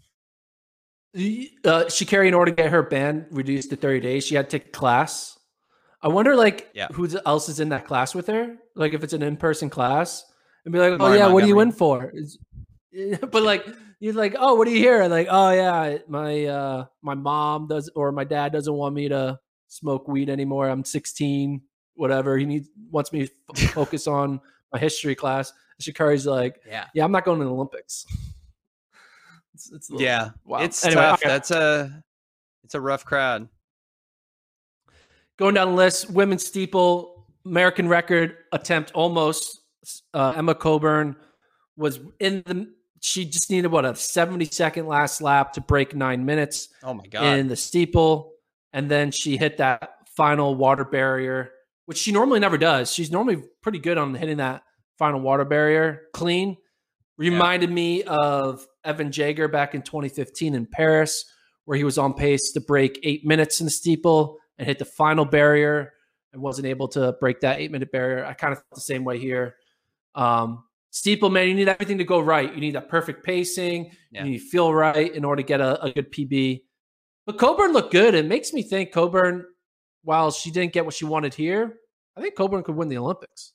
Uh, Sha'Carri, in order to get her ban reduced to thirty days, she had to take a class. I wonder, like, yeah. who else is in that class with her? Like, if it's an in-person class, and be like, oh, Lauren yeah, Montgomery. What are you in for? But, like, you're like, oh, what are you here? Like, oh, yeah, my uh, my mom does, or my dad doesn't want me to smoke weed anymore. I'm sixteen, whatever. He needs wants me to f- focus on my history class. Sha'Carri's like, yeah, yeah, I'm not going to the Olympics. It's, it's yeah, wow. it's anyway, tough. Okay. That's a it's a rough crowd. Going down the list, women's steeple, American record attempt almost. Uh, Emma Coburn was in the. She just needed what a seventy-second last lap to break nine minutes. Oh my god! In the steeple, and then she hit that final water barrier, which she normally never does. She's normally pretty good on hitting that final water barrier clean. Reminded yeah. me of Evan Jager back in twenty fifteen in Paris, where he was on pace to break eight minutes in the steeple and hit the final barrier and wasn't able to break that eight-minute barrier. I kind of felt the same way here. Um, steeple, man, you need everything to go right. You need that perfect pacing. Yeah. You need to feel right in order to get a, a good P B. But Coburn looked good. It makes me think Coburn, while she didn't get what she wanted here, I think Coburn could win the Olympics.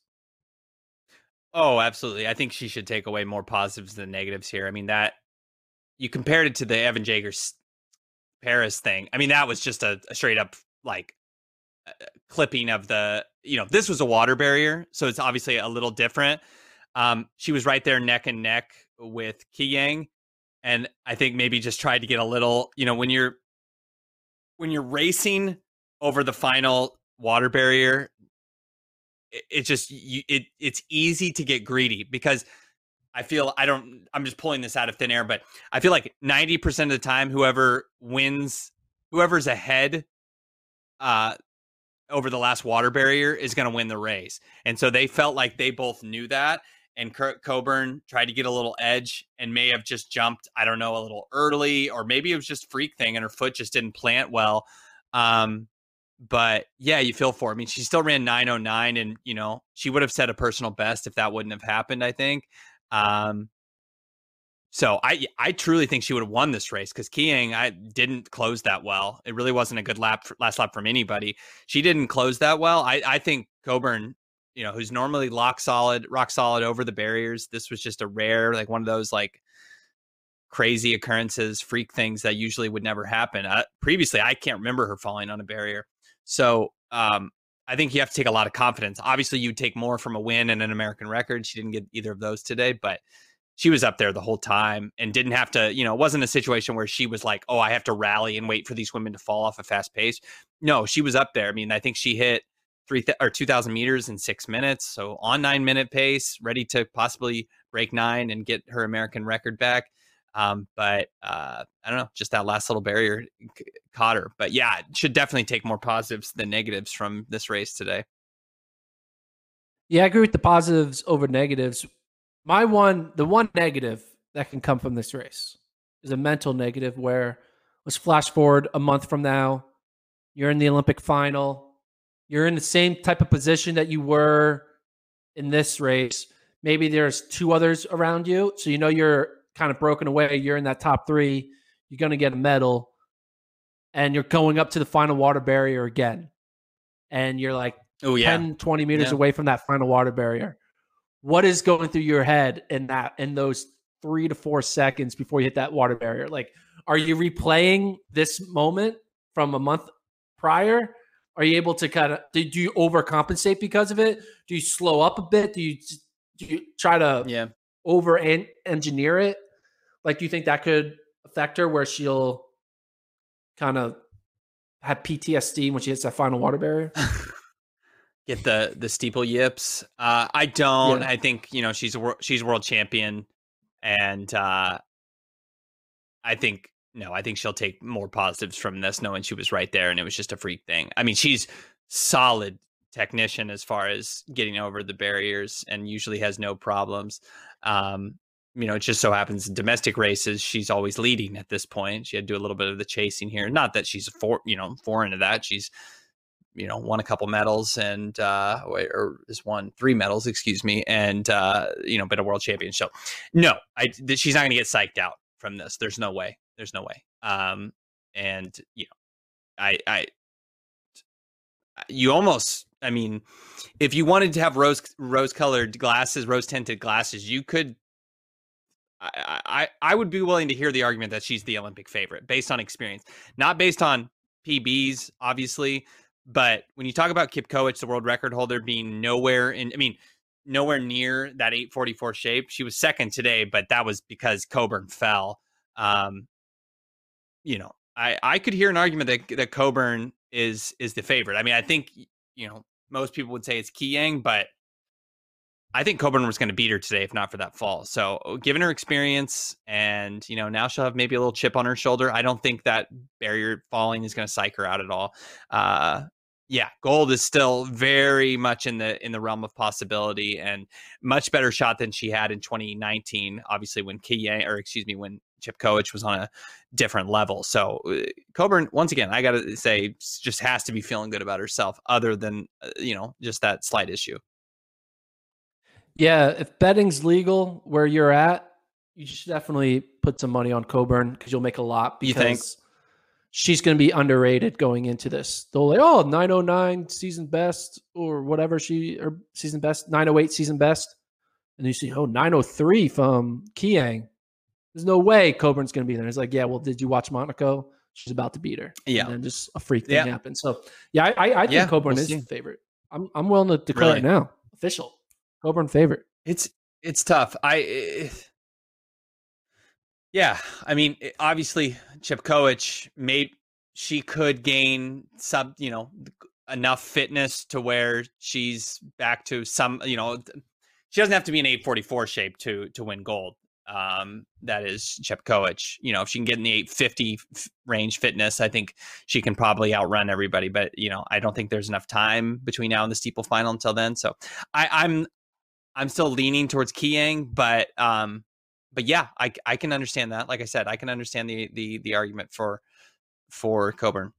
Oh, absolutely. I think she should take away more positives than negatives here. I mean, that you compared it to the Evan Jager Paris thing. I mean, that was just a, a straight up like uh, clipping of the, you know, this was a water barrier. So it's obviously a little different. Um, she was right there neck and neck with Qiyang. And I think maybe just tried to get a little, you know, when you're, when you're racing over the final water barrier, it just you, it it's easy to get greedy because I feel I don't I'm just pulling this out of thin air, but I feel like ninety percent of the time whoever wins, whoever's ahead uh over the last water barrier is going to win the race. And so they felt like they both knew that, and Kurt Coburn tried to get a little edge and may have just jumped, I don't know, a little early, or maybe it was just freak thing and her foot just didn't plant well. Um But yeah, you feel for her. I mean, she still ran nine oh nine, and you know, she would have set a personal best if that wouldn't have happened, I think. Um, so I I truly think she would have won this race because Qiyang I didn't close that well. It really wasn't a good lap for, last lap from anybody. She didn't close that well. I I think Coburn, you know, who's normally lock solid, rock solid over the barriers. This was just a rare, like one of those like crazy occurrences, freak things that usually would never happen. Uh, previously, I can't remember her falling on a barrier. So um, I think you have to take a lot of confidence. Obviously, you take more from a win and an American record. She didn't get either of those today, but she was up there the whole time and didn't have to, you know, it wasn't a situation where she was like, oh, I have to rally and wait for these women to fall off a fast pace. No, she was up there. I mean, I think she hit three th- or two thousand meters in six minutes. So on nine minute pace, ready to possibly break nine and get her American record back. Um, but uh, I don't know, just that last little barrier c- caught her. But yeah, should definitely take more positives than negatives from this race today. Yeah, I agree with the positives over negatives. My one, the one negative that can come from this race is a mental negative where, let's flash forward a month from now, you're in the Olympic final, you're in the same type of position that you were in this race. Maybe there's two others around you, so you know you're kind of broken away, you're in that top three, you're going to get a medal, and you're going up to the final water barrier again. And you're like oh, yeah. ten, twenty meters yeah. away from that final water barrier. What is going through your head in that, in those three to four seconds before you hit that water barrier. Like, are you replaying this moment from a month prior? Are you able to kind of, do, do you overcompensate because of it? Do you slow up a bit? Do you, do you try to yeah. over en- engineer it? Like, do you think that could affect her where she'll kind of have P T S D when she hits that final water barrier? Get the the steeple yips. Uh, I don't. Yeah. I think, you know, she's a wor- she's a world champion, and uh, I think no. I think she'll take more positives from this, knowing she was right there and it was just a freak thing. I mean, she's solid technician as far as getting over the barriers, and usually has no problems. Um, you know, it just so happens in domestic races, she's always leading at this point. She had to do a little bit of the chasing here. Not that she's for, you know, foreign to that. She's, you know, won a couple medals and, uh, or has won three medals, excuse me. And, uh, you know, been a world champion. So no, I, th- she's not going to get psyched out from this. There's no way. There's no way. Um, and, you know, I, I, you almost, I mean, if you wanted to have rose, rose colored glasses, rose tinted glasses, you could, I, I, I would be willing to hear the argument that she's the Olympic favorite based on experience, not based on P Bs, obviously. But when you talk about Kip Koech, the world record holder, being nowhere in, I mean, nowhere near that eight forty-four shape. She was second today, but that was because Coburn fell. Um, you know, I, I could hear an argument that, that Coburn is, is the favorite. I mean, I think, you know, most people would say it's Kiyang, but I think Coburn was going to beat her today if not for that fall. So given her experience and, you know, now she'll have maybe a little chip on her shoulder. I don't think that barrier falling is going to psych her out at all. Uh, yeah, gold is still very much in the in the realm of possibility, and much better shot than she had in twenty nineteen, obviously when Kiyang, or excuse me, when Chip Koech was on a different level. So uh, Coburn, once again, I got to say, just has to be feeling good about herself other than, uh, you know, just that slight issue. Yeah, if betting's legal where you're at, you should definitely put some money on Coburn because you'll make a lot. Because you think? She's going to be underrated going into this. They'll like, oh, nine oh nine season best or whatever she, or season best, nine oh eight season best. And you see, oh, nine oh three from Kiyang. There's no way Coburn's going to be there. It's like, yeah, well, did you watch Monaco? She's about to beat her. Yeah. And then just a freak thing yeah. happened. So, yeah, I, I, I think yeah, Coburn we'll is see. the favorite. I'm I'm willing to declare Really? it now. Official. Coburn favorite. It's it's tough. I it, yeah. I mean, it, obviously, Chip Koech made she could gain some, you know, enough fitness to where she's back to some, you know, she doesn't have to be in eight forty-four shape to to win gold. Um, that is Chip Koech. You know, if she can get in the eight fifty f- range fitness, I think she can probably outrun everybody. But you know, I don't think there's enough time between now and the steeple final until then. So I, I'm I'm still leaning towards Kiyang, but um, but yeah, I I can understand that. Like I said, I can understand the the the argument for for Coburn.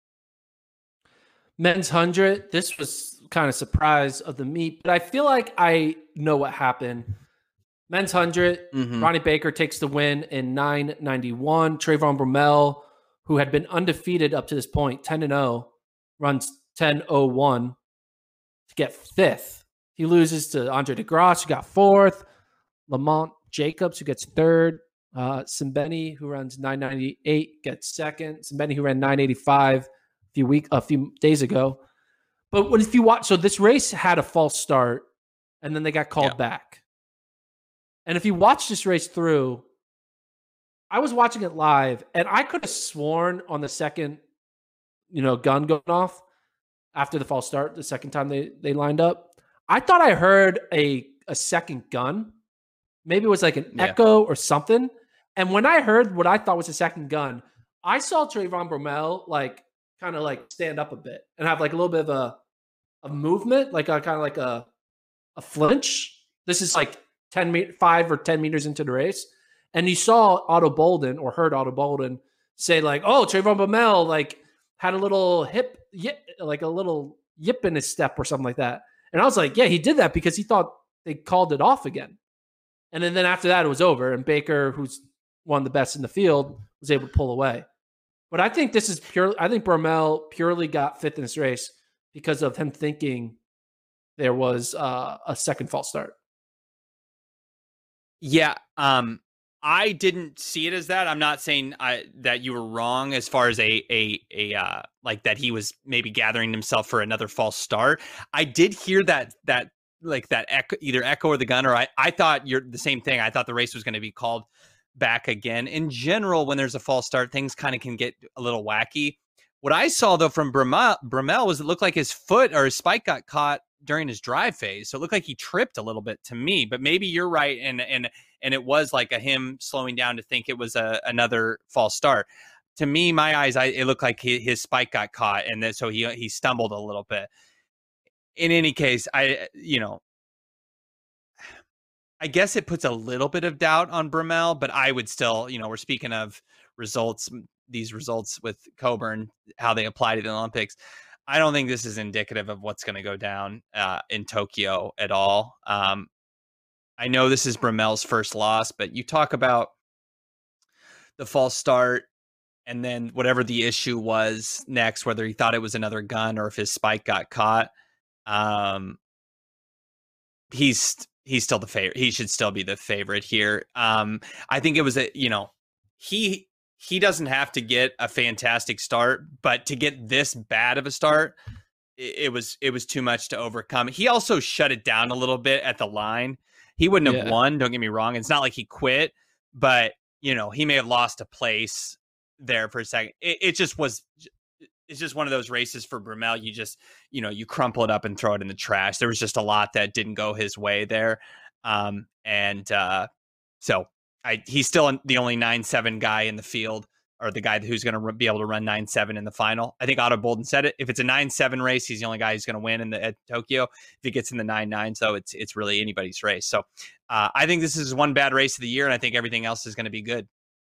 Men's one hundred, this was kind of surprise of the meet, but I feel like I know what happened. Men's one hundred, Mm-hmm. Ronnie Baker takes the win in nine ninety-one. Trayvon Bromell, who had been undefeated up to this point, ten and oh, runs ten oh one to get fifth. He loses to Andre DeGrasse, who got fourth. Lamont Jacobs, who gets third. Uh, Simbeni, who runs nine ninety-eight, gets second. Simbeni, who ran nine eighty-five a few week, a few days ago. But what if you watch? So this race had a false start, and then they got called Yeah. back. And if you watch this race through, I was watching it live, and I could have sworn on the second, you know, gun going off after the false start, the second time they they lined up, I thought I heard a a second gun. Maybe it was like an Yeah. echo or something. And when I heard what I thought was a second gun, I saw Trayvon Bromell like kind of like stand up a bit and have like a little bit of a a movement, like a kind of like a a flinch. This is like ten me- five or ten meters into the race. And you saw Otto Bolden or heard Otto Bolden say like, oh, Trayvon Bromell like had a little hip, yip, like a little yip in his step or something like that. And I was like, yeah, he did that because he thought they called it off again. And then, then after that, it was over. And Baker, who's one of the best in the field, was able to pull away. But I think this is pure. I think Bromell purely got fifth in this race because of him thinking there was uh, a second false start. Yeah. Um, I didn't see it as that. I'm not saying I, that you were wrong as far as a a a uh, like that he was maybe gathering himself for another false start. I did hear that that like that echo, either echo or the gun, or I I thought you're the same thing. I thought the race was going to be called back again. In general, when there's a false start, things kind of can get a little wacky. What I saw though from Bromell, Bromell was it looked like his foot or his spike got caught during his drive phase. So it looked like he tripped a little bit to me, but maybe you're right. And, and, and it was like a him slowing down to think it was a, another false start. To me, my eyes, I, it looked like he, his spike got caught. And then, so he, he stumbled a little bit. In any case, I, you know, I guess it puts a little bit of doubt on Bromell, but I would still, you know, we're speaking of results, these results with Coburn, how they apply to the Olympics. I don't think this is indicative of what's going to go down uh, in Tokyo at all. Um, I know this is Bromell's first loss, but you talk about the false start and then whatever the issue was next, whether he thought it was another gun or if his spike got caught. Um, he's he's still the favorite. He should still be the favorite here. Um, I think it was a, you know, he he doesn't have to get a fantastic start, but to get this bad of a start, it, it was it was too much to overcome. He also shut it down a little bit at the line. He wouldn't have yeah. won. Don't get me wrong. It's not like he quit, but you know, he may have lost a place there for a second. It, it just was. It's just one of those races for Bromell. You just, you know, you crumple it up and throw it in the trash. There was just a lot that didn't go his way there. Um, and uh, so I, he's still the only nine seven guy in the field, or the guy who's going to be able to run nine seven in the final. I think Otto Bolden said it. If it's a nine seven race, he's the only guy who's going to win in the at Tokyo. If he gets in the nine nine, so it's it's really anybody's race. So uh, I think this is one bad race of the year, and I think everything else is going to be good.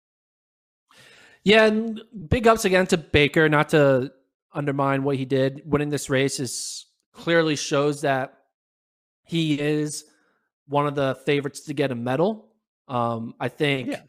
Yeah, and big ups again to Baker, not to undermine what he did. Winning this race is clearly shows that he is one of the favorites to get a medal. Um, I think yeah.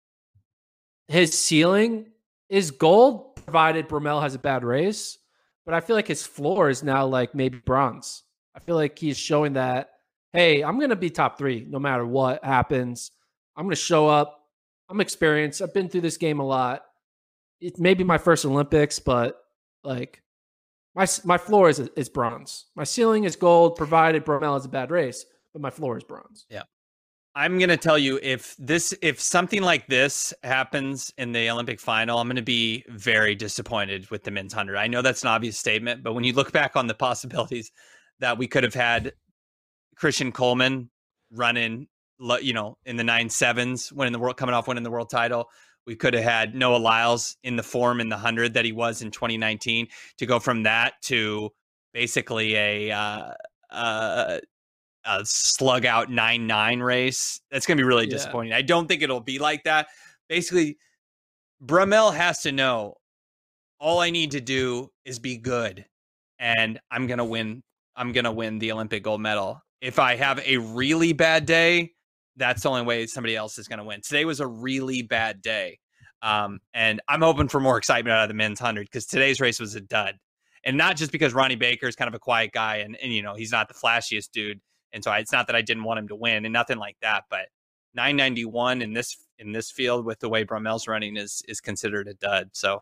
his ceiling is gold, provided Bromell has a bad race. But I feel like his floor is now like maybe bronze. I feel like he's showing that, hey, I'm going to be top three no matter what happens. I'm going to show up. I'm experienced. I've been through this game a lot. It may be my first Olympics, but like my my floor is is bronze. My ceiling is gold, provided Bromell has a bad race, but my floor is bronze. Yeah, I'm gonna tell you if this if something like this happens in the Olympic final, I'm gonna be very disappointed with the men's hundred. I know that's an obvious statement, but when you look back on the possibilities that we could have had Christian Coleman running, you know, in the nine sevens, winning the world, coming off winning the world title. We could have had Noah Lyles in the form in the hundred that he was in twenty nineteen. To go from that to basically a uh, uh, a slug out nine nine race, that's going to be really yeah. disappointing. I don't think it'll be like that. Basically, Bromell has to know all I need to do is be good, and I'm going to win. I'm going to win the Olympic gold medal. If I have a really bad day, that's the only way somebody else is going to win. Today was a really bad day. Um, and I'm hoping for more excitement out of the men's hundred because today's race was a dud. And not just because Ronnie Baker is kind of a quiet guy and, and, you know, he's not the flashiest dude. And so I, it's not that I didn't want him to win and nothing like that, but nine ninety-one in this, in this field with the way Bromell's running is, is considered a dud. So.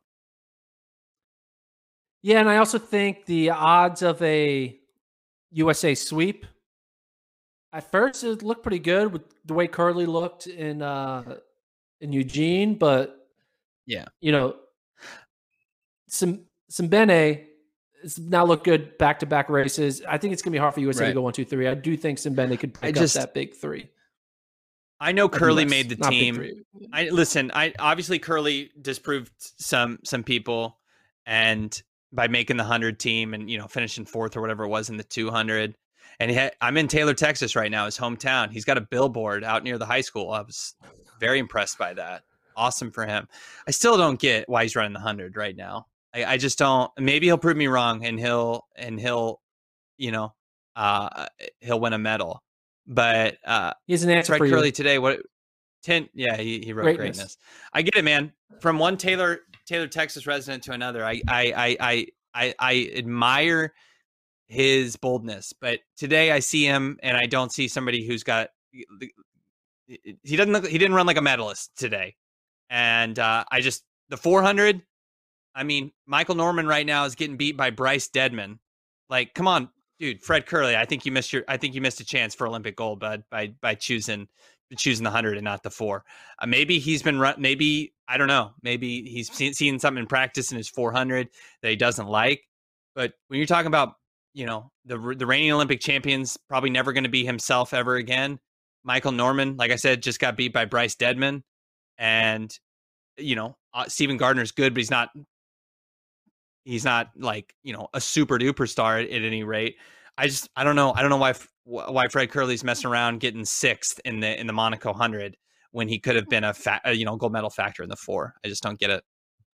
Yeah. And I also think the odds of a U S A sweep, at first, it looked pretty good with the way Curley looked in uh, in Eugene, but yeah, you know, some some Simbene has now looked good back to back races. I think it's gonna be hard for U S A right. to go one, two, three. I do think Simbene could pick I just, up that big three. I know Curley made the team. I listen. I obviously Curley disproved some some people, and by making the hundred team and you know finishing fourth or whatever it was in the two hundred. And he had, I'm in Taylor, Texas right now, his hometown. He's got a billboard out near the high school. I was very impressed by that. Awesome for him. I still don't get why he's running the hundred right now. I, I just don't. Maybe he'll prove me wrong, and he'll and he'll, you know, uh, he'll win a medal. But uh, he's an answer right, for Curly you. Today. What? Ten? Yeah, he, he wrote greatness. greatness. I get it, man. From one Taylor Taylor, Texas resident to another, I I I I I, I admire his boldness, but today I see him and I don't see somebody who's got he doesn't look, he didn't run like a medalist today. And uh, I just, the four hundred, I mean, Michael Norman right now is getting beat by Bryce Deadman. Like, come on, dude, Fred Kerley. I think you missed your, I think you missed a chance for Olympic gold, bud, by, by choosing, choosing the hundred and not the four. Uh, maybe he's been run, maybe, I don't know. Maybe he's seen, seen something in practice in his four hundred that he doesn't like. But when you're talking about, you know, the, the reigning Olympic champions, probably never going to be himself ever again. Michael Norman, like I said, just got beat by Bryce Deadman. And, you know, uh, Stephen Gardner's good, but he's not, he's not like, you know, a super duper star at, at any rate. I just, I don't know. I don't know why, why Fred Kerley's messing around getting sixth in the, in the Monaco hundred when he could have been a fa- uh, you know, gold medal factor in the four. I just don't get it.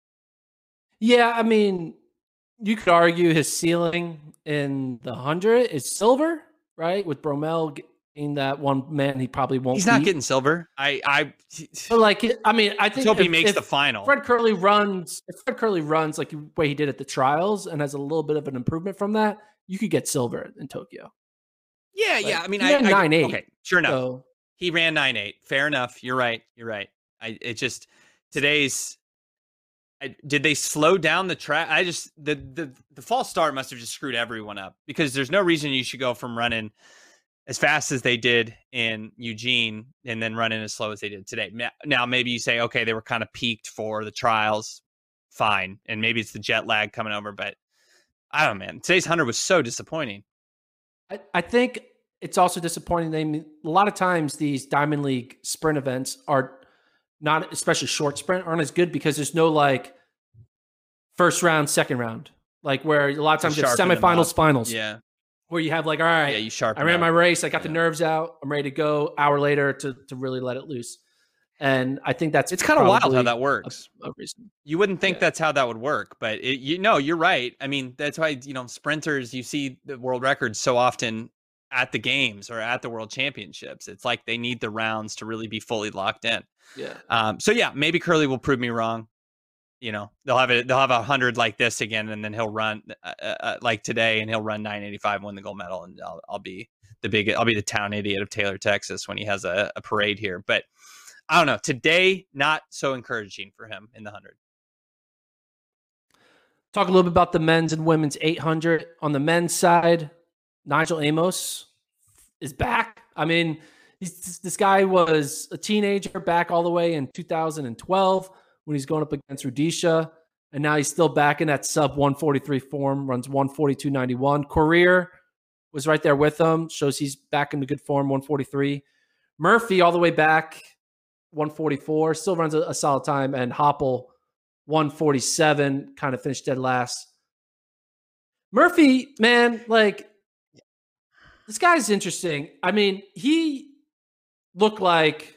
Yeah. I mean, you could argue his ceiling in the hundred is silver, right? With Bromell in that one man, he probably won't. He's not beat. getting silver. I, I, but like, I mean, I think hope if, he makes if the final. Fred Kerley runs, if Fred Kerley runs like the way he did at the trials and has a little bit of an improvement from that, you could get silver in Tokyo. Yeah, like, yeah. I mean, he I, ran I nine eight. Okay, sure enough. So, he ran nine eight. Fair enough. You're right. You're right. I it just today's. I, did they slow down the track? I just the, the the false start must have just screwed everyone up, because there's no reason you should go from running as fast as they did in Eugene and then running as slow as they did today. Now maybe you say, okay, they were kind of peaked for the trials, fine, and maybe it's the jet lag coming over, but I don't know, man. Today's hundred was so disappointing. I, I think it's also disappointing. They a lot of times these Diamond League sprint events are not, especially short sprint, aren't as good because there's no like first round, second round, like where a lot of times it's semifinals, finals. Yeah. Where you have like, all right, yeah, you sharpen I ran up. my race. I got yeah. the nerves out. I'm ready to go. Hour later to, to really let it loose. And I think that's it's kind of wild how that works. A, a reason. You wouldn't think yeah. that's how that would work, but it, you know, you're right. I mean, that's why, you know, sprinters, you see the world records so often at the games or at the world championships. It's like they need the rounds to really be fully locked in. Yeah. Um, so yeah, maybe Kerley will prove me wrong. You know, they'll have it. They'll have a hundred like this again, and then he'll run uh, uh, like today, and he'll run nine eighty-five, win the gold medal, and I'll, I'll be the big. I'll be the town idiot of Taylor, Texas, when he has a, a parade here. But I don't know. Today, not so encouraging for him in the hundred. Talk a little bit about the men's and women's eight hundred. On the men's side, Nigel Amos is back. I mean, he's, this guy was a teenager back all the way in two thousand twelve. When he's going up against Rudisha, and now he's still back in that sub one forty-three form, runs one forty-two ninety-one. Courier was right there with him, shows he's back into good form, one forty-three. Murphy all the way back, one forty-four, still runs a, a solid time, and Hoppel, one forty-seven, kind of finished dead last. Murphy, man, like, this guy's interesting. I mean, he looked like,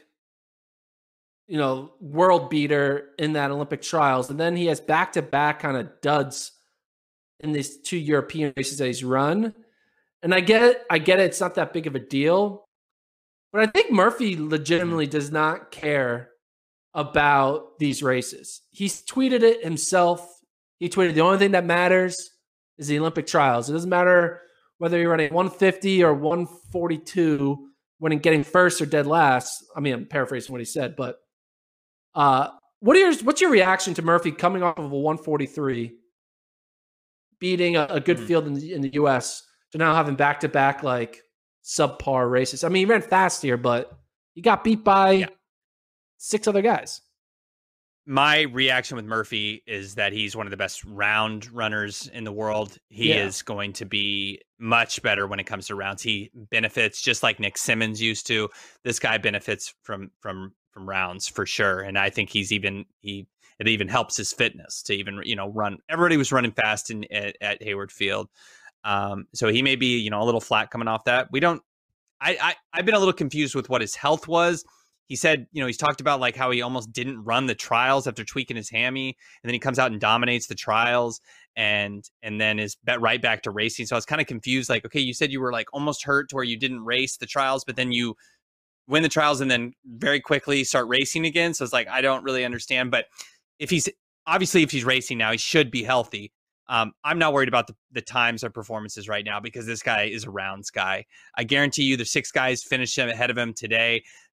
you know, world beater in that Olympic trials. And then he has back-to-back kind of duds in these two European races that he's run. And I get it. I get it. It's not that big of a deal. But I think Murphy legitimately does not care about these races. He's tweeted it himself. He tweeted the only thing that matters is the Olympic trials. It doesn't matter whether you're running one fifty or one forty-two, winning, getting first or dead last. I mean, I'm paraphrasing what he said, but Uh, what are your, what's your reaction to Murphy coming off of a one forty-three, beating a, a good mm-hmm. field in the, in the U S, to now having back-to-back like subpar races? I mean, he ran fast here, but he got beat by yeah. six other guys. My reaction with Murphy is that he's one of the best round runners in the world. He yeah. is going to be much better when it comes to rounds. He benefits just like Nick Simmons used to. This guy benefits from from from rounds for sure. And I think he's even he it even helps his fitness to even, you know, run. Everybody was running fast in at, at Hayward Field. Um, so he may be, you know, a little flat coming off that. We don't I, I I've been a little confused with what his health was. He said, you know, he's talked about like how he almost didn't run the trials after tweaking his hammy, and then he comes out and dominates the trials and and then is bet right back to racing. So I was kind of confused. Like, okay, you said you were like almost hurt to where you didn't race the trials, but then you win the trials and then very quickly start racing again. So it's like, I don't really understand. But if he's obviously if he's racing now, he should be healthy. Um, I'm not worried about the, the times or performances right now because this guy is a rounds guy. I guarantee you there's six guys finish him ahead of him today.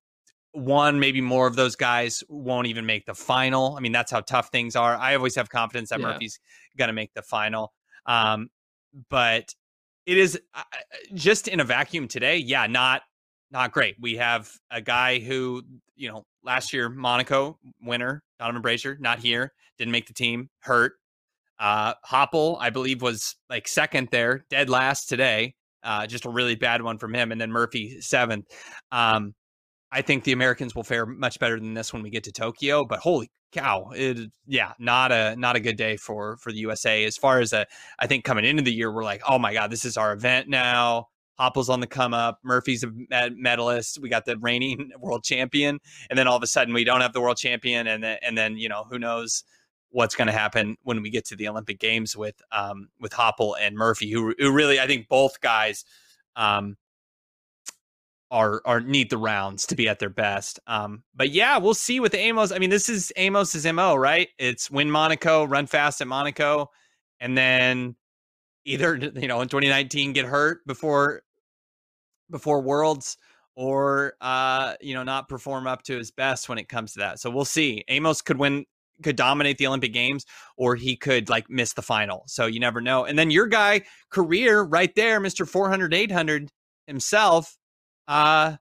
one, maybe more of those guys won't even make the final. I mean, that's how tough things are. I always have confidence that yeah. Murphy's going to make the final. Um, but it is uh, just in a vacuum today. Yeah, not not great. We have a guy who, you know, last year, Monaco winner, Donovan Brazier, not here, didn't make the team, hurt. Uh, Hoppel, I believe, was like second there, dead last today. Uh, just a really bad one from him. And then Murphy, seventh. Um, I think the Americans will fare much better than this when we get to Tokyo, but holy cow, it, yeah, not a not a good day for for the U S A. As far as a, I think coming into the year, we're like, oh my God, this is our event now. Hoppel's on the come up. Murphy's a medalist. We got the reigning world champion, and then all of a sudden we don't have the world champion, and then and then you know who knows what's going to happen when we get to the Olympic Games with um with Hoppel and Murphy, who who really I think both guys um. Are, are need the rounds to be at their best. Um, but yeah, we'll see with Amos. I mean, this is Amos's M O, right? It's win Monaco, run fast at Monaco, and then either, you know, in twenty nineteen get hurt before before Worlds, or uh, you know, not perform up to his best when it comes to that. So we'll see. Amos could win, could dominate the Olympic Games, or he could like miss the final. So you never know. And then your guy, Career, right there, Mister four hundred, eight hundred himself. Uh,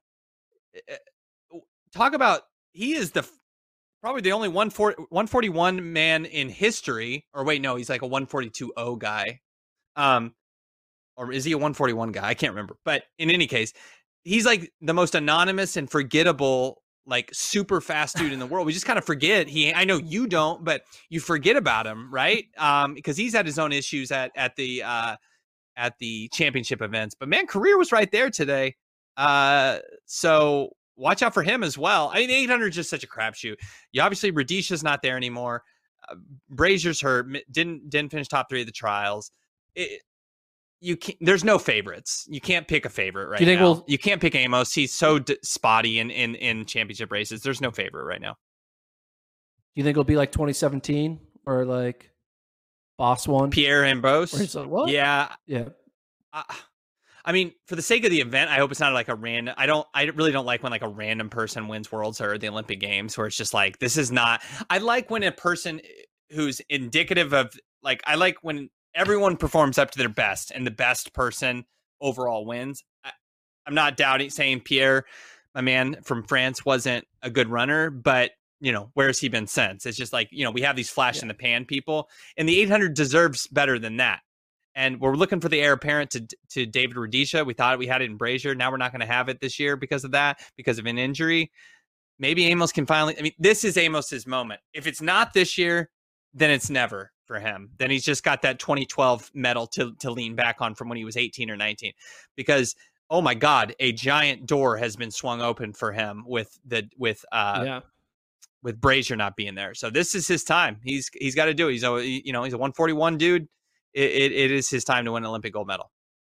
talk about, he is the probably the only one forty-one man in history, or wait, no, he's like a one forty-two oh guy. Um, or is he a one forty-one guy? I can't remember. But in any case, he's like the most anonymous and forgettable, like super fast dude in the world. We just kind of forget. He, I know you don't, but you forget about him, right? Um, because he's had his own issues at at the uh at the championship events. But man, Career was right there today. Uh, so watch out for him as well. I mean, eight hundred is just such a crapshoot. You obviously, Radisha's not there anymore. Uh, Brazier's hurt. Didn't didn't finish top three of the trials. It, you can't, there's no favorites. You can't pick a favorite right Do you think now. We'll, you can't pick Amos. He's so d- spotty in, in in championship races. There's no favorite right now. Do you think it'll be like twenty seventeen or like Boss one? Pierre Ambrose? Like, what? Yeah. Yeah. Uh, I mean, for the sake of the event, I hope it's not like a random. I don't. I really don't like when like a random person wins Worlds or the Olympic Games, where it's just like this is not. I like when a person who's indicative of like. I like when everyone performs up to their best, and the best person overall wins. I, I'm not doubting saying Pierre, my man from France, wasn't a good runner, but you know, where's he been since? It's just like, you know, we have these flash yeah. in the pan people, and the eight hundred deserves better than that. And we're looking for the heir apparent to to David Rudisha. We thought we had it in Brazier. Now we're not going to have it this year because of that, because of an injury. Maybe Amos can finally, I mean, this is Amos's moment. If it's not this year, then it's never for him. Then he's just got that twenty twelve medal to, to lean back on from when he was eighteen or nineteen. Because, oh my God, a giant door has been swung open for him with the with uh yeah. with Brazier not being there. So this is his time. He's he's got to do it. He's a, you know, he's a one forty-one dude. It, it it is his time to win an Olympic gold medal.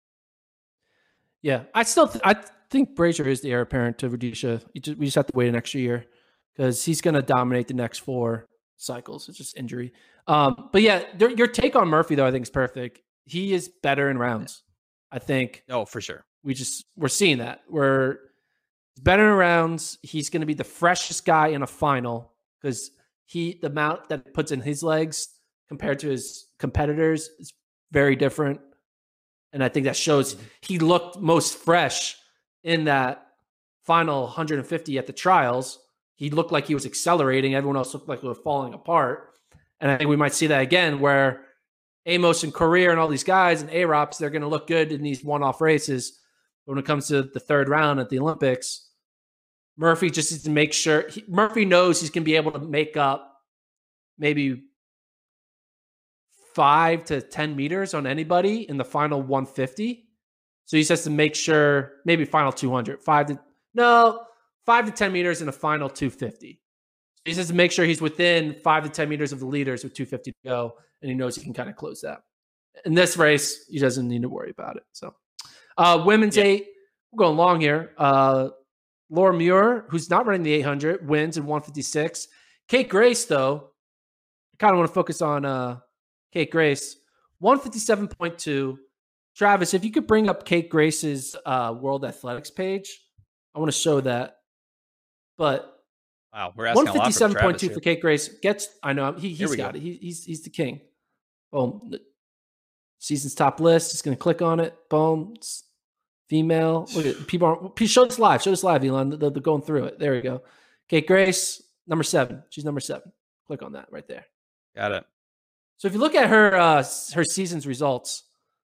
Yeah, I still th- I think Brazier is the heir apparent to Rudisha. Just, we just have to wait an extra year because he's going to dominate the next four cycles. It's just injury. Um, but yeah, there, your take on Murphy though I think is perfect. He is better in rounds. I think. Oh, for sure. We just we're seeing that. We're better in rounds. He's going to be the freshest guy in a final because he the amount that puts in his legs compared to his competitors is very different. And I think that shows he looked most fresh in that final one fifty at the trials. He looked like he was accelerating. Everyone else looked like they were falling apart. And I think we might see that again where Amos and Career and all these guys and A-Rops, they're going to look good in these one-off races. But when it comes to the third round at the Olympics, Murphy just needs to make sure. He, Murphy knows he's going to be able to make up maybe five to ten meters on anybody in the final one fifty. So he just has to make sure, maybe final two hundred, five to, no, five to ten meters in the final two fifty. So he just has to make sure he's within five to ten meters of the leaders with two fifty to go. And he knows he can kind of close that. In this race, he doesn't need to worry about it. So uh, women's yeah. eight, we're going long here. Uh, Laura Muir, who's not running the eight hundred, wins in one fifty-six. Kate Grace, though, I kind of want to focus on uh, Kate Grace, one fifty-seven point two. Travis, if you could bring up Kate Grace's uh, World Athletics page, I want to show that. But wow, we're asking a lot one fifty-seven point two for, for Kate Grace gets. I know he, he's got go. it. He, he's he's the king. Boom. Season's top list. He's going to click on it. Boom. It's female. Look at people. Aren't, show this live. Show this live, Elon. They're, they're going through it. There we go. Kate Grace, number seven. She's number seven. Click on that right there. Got it. So if you look at her uh, her season's results,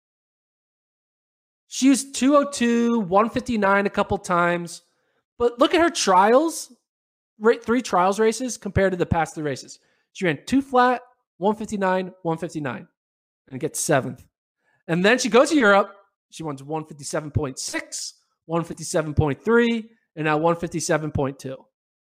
she was two oh two, one fifty-nine a couple times. But look at her trials, right, three trials races compared to the past three races. She ran two flat, one fifty-nine, one fifty-nine, and gets seventh. And then she goes to Europe. She runs one fifty-seven point six, one fifty-seven point three, and now one fifty-seven point two.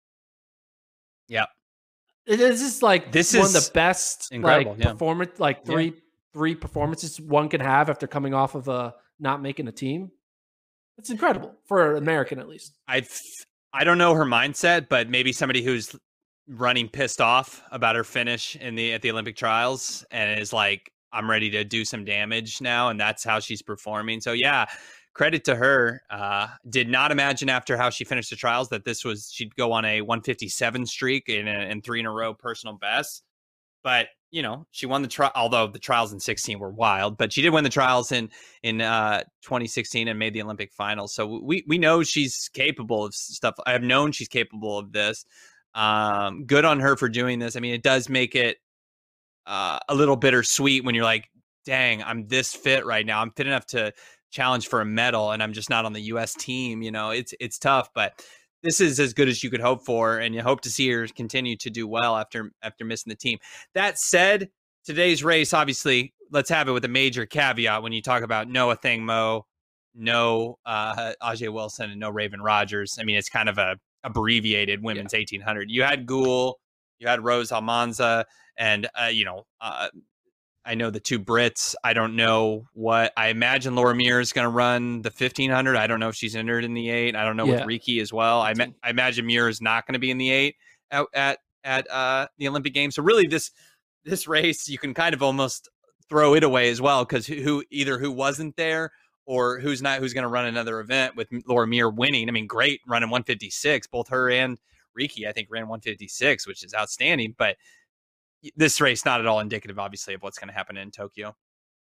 Yeah. It is just like this one is of the best incredible, like yeah. performance, like three yeah. three performances one could have after coming off of a not making a team. It's incredible for an American, at least. I I don't know her mindset, but maybe somebody who's running pissed off about her finish in the at the Olympic trials and is like, I'm ready to do some damage now, and that's how she's performing. So yeah, credit to her. Uh, did not imagine after how she finished the trials that this was she'd go on a one fifty-seven streak in, in three in a row personal best. But you know, she won the trial. Although the trials in sixteen were wild, but she did win the trials in in uh, twenty sixteen and made the Olympic finals. So we we know she's capable of stuff. I have known she's capable of this. Um, good on her for doing this. I mean, it does make it uh, a little bittersweet when you're like, dang, I'm this fit right now. I'm fit enough to challenge for a medal, and I'm just not on the U S team. You know, it's it's tough, but this is as good as you could hope for, and you hope to see her continue to do well after after missing the team. That said, today's race, obviously, let's have it with a major caveat when you talk about no Athing Mu, no uh, Ajay Wilson, and no Raven Rogers. I mean, it's kind of a abbreviated women's yeah. eighteen hundred. You had Gould, you had Rose Almanza, and, uh, you know, uh, I know the two Brits. I don't know what I imagine Laura Muir is going to run the fifteen hundred. I don't know if she's entered in the eight. I don't know yeah. with Riki as well. I, ma- I imagine Muir is not going to be in the eight at at, at uh, the Olympic Games. So really, this this race you can kind of almost throw it away as well because who either who wasn't there or who's not who's going to run another event with Laura Muir winning. I mean, great running one fifty-six. Both her and Riki, I think, ran one fifty-six, which is outstanding. But this race not at all indicative, obviously, of what's going to happen in Tokyo.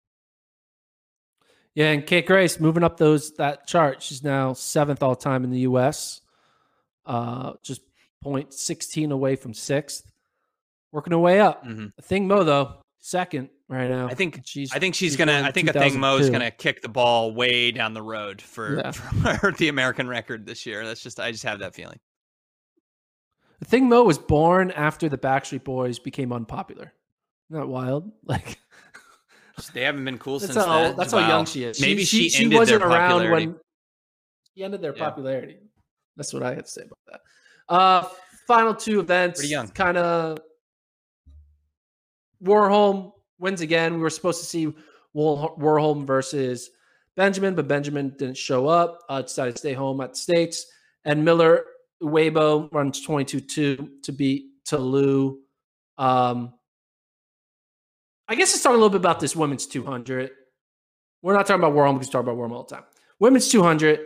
Yeah, and Kate Grace moving up those that chart. She's now seventh all time in the U S, uh, just point sixteen away from sixth, working her way up. Mm-hmm. Athing Mu though, second right now. I think she's. I think she's, she's gonna. I think Athing Mu is gonna kick the ball way down the road for, yeah. for the American record this year. That's just. I just have that feeling. Athing Mu was born after the Backstreet Boys became unpopular. Isn't that wild? Like they haven't been cool since how, then. That's wow. how young she is. Maybe she, she, she, ended she wasn't their around when she ended their yeah. popularity. That's what I had to say about that. Uh, final two events. Pretty young. Kind of. Warholm wins again. We were supposed to see Warholm versus Benjamin, but Benjamin didn't show up. Uh, decided to stay home at the States. And Miller Weibo runs twenty-two two to beat Talou. Um, I guess let's talk a little bit about this women's two hundred. We're not talking about Warholm because we talk about Warholm all the time. Women's two hundred.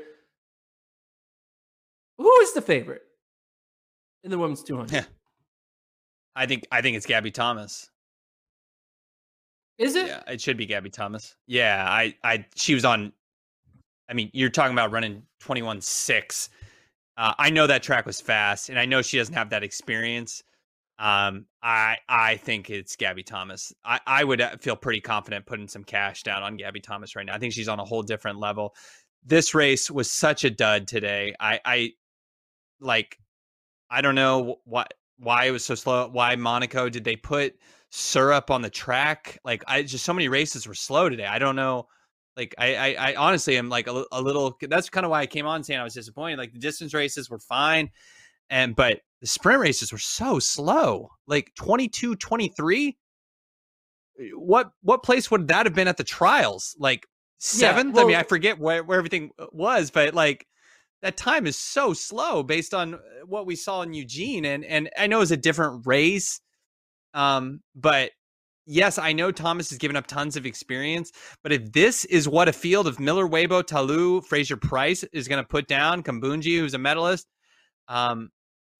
Who is the favorite in the women's two hundred? Yeah. I think I think it's Gabby Thomas. Is it? Yeah, it should be Gabby Thomas. Yeah, I, I she was on. I mean, you're talking about running twenty-one six. Uh, I know that track was fast, and I know she doesn't have that experience. Um, I I think it's Gabby Thomas. I, I would feel pretty confident putting some cash down on Gabby Thomas right now. I think she's on a whole different level. This race was such a dud today. I, I like, I don't know what why it was so slow. Why Monaco did they put syrup on the track? Like, I just so many races were slow today. I don't know. Like, I, I, I honestly am like a, a little, that's kind of why I came on saying I was disappointed. Like the distance races were fine. And, but the sprint races were so slow, like twenty-two, twenty-three. What, what place would that have been at the trials? Like seventh? Yeah, well, I mean, I forget where, where everything was, but like that time is so slow based on what we saw in Eugene. And, and I know it's a different race. Um, but yes, I know Thomas has given up tons of experience, but if this is what a field of Miller, Weibo, Talou, Fraser Price is going to put down, Kambunji, who's a medalist, um,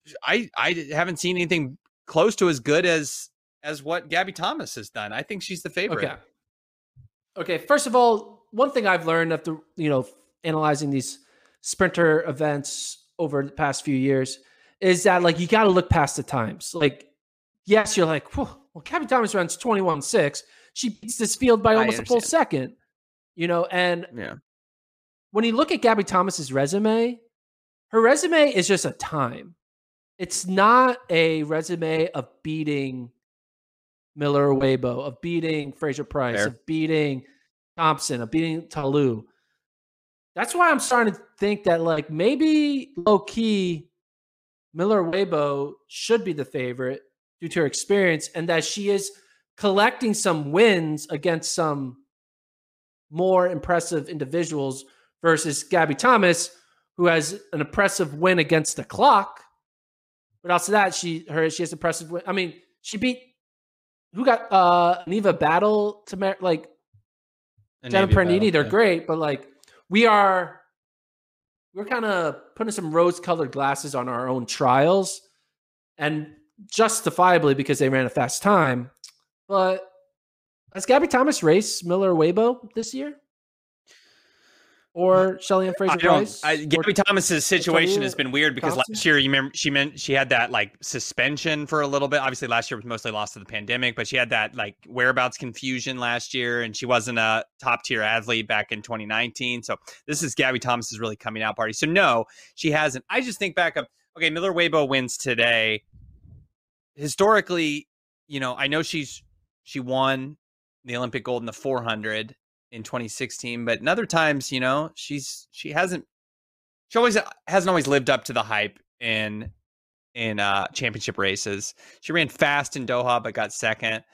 I I haven't seen anything close to as good as as what Gabby Thomas has done. I think she's the favorite. Okay. Okay. First of all, one thing I've learned after, you know, analyzing these sprinter events over the past few years is that, like, you got to look past the times. Like, yes, you're like, well, Gabby Thomas runs twenty-one six. She beats this field by almost a full second, you know, and yeah. when you look at Gabby Thomas's resume, her resume is just a time. It's not a resume of beating Miller Weibo, of beating Fraser Price, Fair. of beating Thompson, of beating Ta Lou. That's why I'm starting to think that, like, maybe low key Miller Weibo should be the favorite due to her experience, and that she is collecting some wins against some more impressive individuals versus Gabby Thomas, who has an impressive win against the clock. But also that she her she has impressive win. I mean, she beat who got uh Neva Battle to mar- like Jenna Pernini. They're yeah. great, but like we are we're kind of putting some rose-colored glasses on our own trials, and justifiably because they ran a fast time. But has Gabby Thomas raced Miller Weibo this year? Or Shelly-Ann Fraser-Pryce? Gabby Thomas's situation has been weird because Thompson? last year, you remember, she meant she had that like suspension for a little bit. Obviously, last year was mostly lost to the pandemic, but she had that like whereabouts confusion last year, and she wasn't a top tier athlete back in twenty nineteen. So this is Gabby Thomas's really coming out party. So no, she hasn't. I just think back of okay, Miller Weibo wins today. Historically, you know, I know she's she won the Olympic gold in the four hundred. In twenty sixteen, but in other times, you know, she's she hasn't she always hasn't always lived up to the hype in in uh championship races. She ran fast in Doha but got second.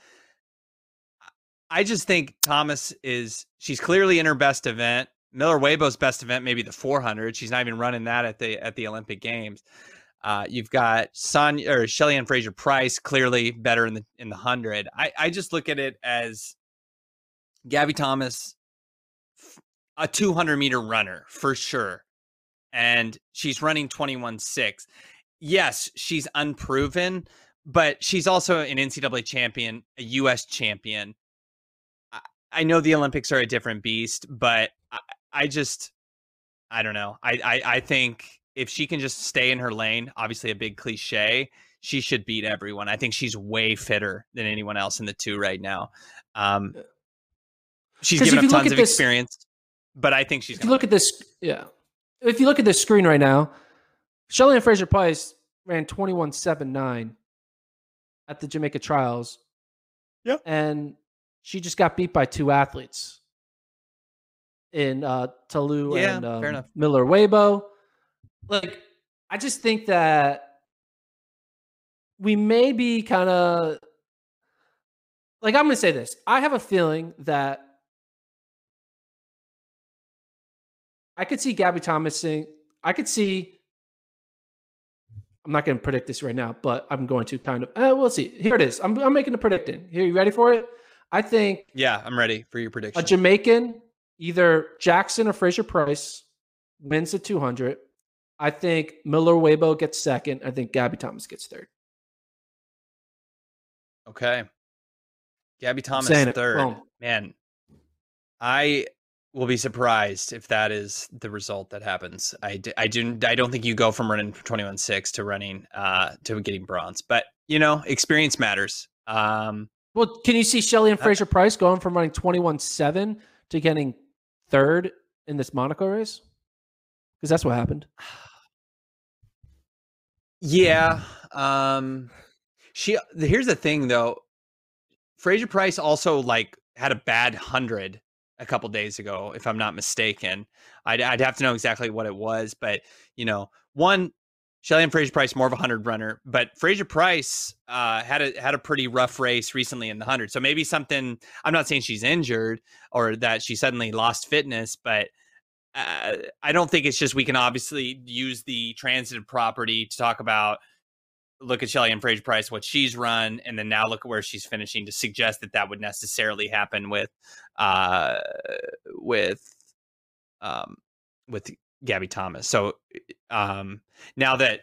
I just think Thomas is she's clearly in her best event. Miller Weibo's best event maybe the four hundred. She's not even running that at the at the Olympic Games. Uh, you've got Sonya or Shelly-Ann Fraser-Pryce clearly better in the in the one hundred. I I just look at it as Gabby Thomas, a two hundred meter runner for sure. And she's running twenty-one six. Yes, she's unproven, but she's also an N C double A champion, a U S champion. I, I know the Olympics are a different beast, but I, I just, I don't know. I, I, I think if she can just stay in her lane, obviously a big cliche, she should beat everyone. I think she's way fitter than anyone else in the two right now. Um, She's given up tons of this, experience, but I think she's going to look at this. Yeah. If you look at this screen right now, Shelly-Ann Fraser-Pryce ran twenty-one seven nine at the Jamaica trials. Yep. And she just got beat by two athletes in uh, Ta Lou yeah, and um, Miller Weibo. Like, I just think that we may be kind of like, I'm going to say this. I have a feeling that I could see Gabby Thomas saying, I could see, I'm not going to predict this right now, but I'm going to kind of, uh, we'll see. Here it is. I'm, I'm making a prediction. Here, you ready for it? I think. Yeah, I'm ready for your prediction. A Jamaican, either Jackson or Fraser-Pryce, wins the two hundred. I think Miller Weibo gets second. I think Gabby Thomas gets third. Okay. Gabby Thomas third. Boom. Man, I will be surprised if that is the result that happens. I, d- I, do, I don't think you go from running twenty-one six to running uh, to getting bronze. But, you know, experience matters. Um, well, can you see Shelly-Ann Fraser-Pryce going from running twenty-one seven to getting third in this Monaco race? Because that's what happened. Yeah. Um, she. Here's the thing, though. Fraser-Pryce also like had a bad hundred a couple days ago, if I'm not mistaken. I'd, I'd have to know exactly what it was, but you know, one, Shelly-Ann Fraser-Pryce more of a hundred runner, but Fraser-Pryce uh, had a had a pretty rough race recently in the hundred. So maybe something. I'm not saying she's injured or that she suddenly lost fitness, but uh, I don't think it's just we can obviously use the transitive property to talk about. Look at Shelly-Ann Fraser-Pryce, what she's run, and then now look at where she's finishing to suggest that that would necessarily happen with, uh, with, um, with Gabby Thomas. So, um, now that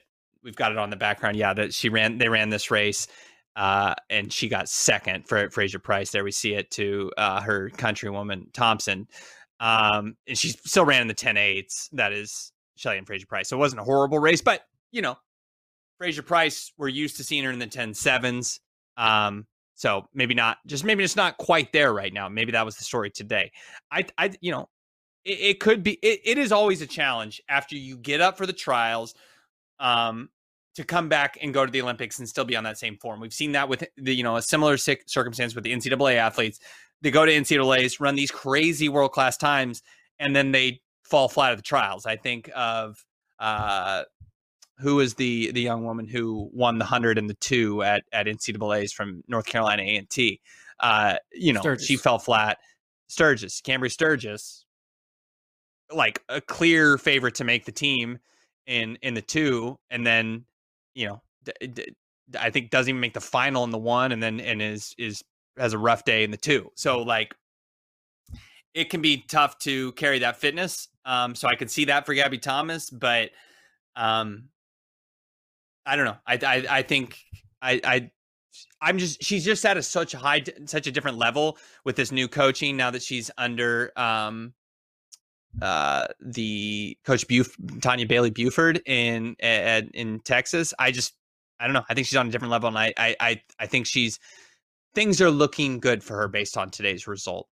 we've got it on the background. Yeah, that she ran. They ran this race, uh, and she got second for Fraser Price. There we see it to uh, her countrywoman Thompson, um, and she still ran in the ten eights. That is Shelly and Fraser Price. So it wasn't a horrible race, but you know, Fraser Price, we're used to seeing her in the ten sevens. Um, so maybe not, just maybe it's not quite there right now. Maybe that was the story today. I, I, you know, it, it could be. It, it is always a challenge after you get up for the trials, um, to come back and go to the Olympics and still be on that same form. We've seen that with the, you know, a similar circumstance with the N C double A athletes. They go to N C double A's, run these crazy world class times, and then they fall flat at the trials. I think of uh, who is the the young woman who won the hundred and the two at at N C double A's from North Carolina A and T. Uh, you know, Sturgis. She fell flat. Sturgis, Cambria Sturgis, like a clear favorite to make the team in in the two, and then you know, d- d- I think doesn't even make the final in the one, and then and is is has a rough day in the two. So like, it can be tough to carry that fitness. Um, so I could see that for Gabby Thomas, but um, I don't know. I I, I think I I. I'm just, she's just at a, such a high, such a different level with this new coaching now that she's under um, uh, the coach Buf- Tanya Bailey Buford in, in, in Texas. I just, I don't know. I think she's on a different level. And I, I, I, I think she's, things are looking good for her based on today's result.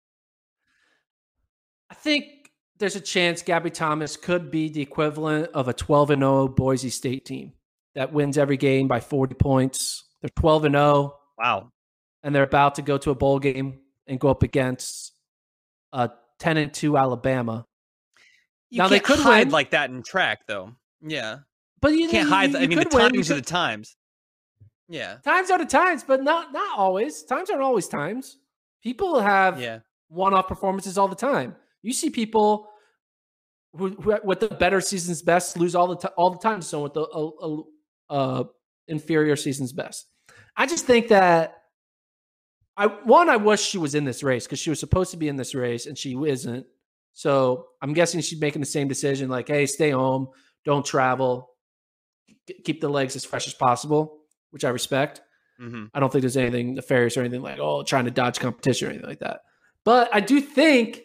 I think there's a chance Gabby Thomas could be the equivalent of a twelve and oh Boise State team that wins every game by forty points. They're twelve and oh. Wow. And they're about to go to a bowl game and go up against a ten and two Alabama. You now, can't they could hide win. Like that in track, though. Yeah. But you, you can't you, hide. You, I mean, the win. times are the times. Yeah. Times are the times, but not not always. Times aren't always times. People have yeah. one-off performances all the time. You see people who, who with the better season's best lose all the t- all the time. So with the uh, uh, uh, inferior season's best. I just think that I one, I wish she was in this race because she was supposed to be in this race and she isn't. So I'm guessing she's making the same decision, like, hey, stay home, don't travel, keep the legs as fresh as possible, which I respect. Mm-hmm. I don't think there's anything nefarious or anything like, oh, trying to dodge competition or anything like that. But I do think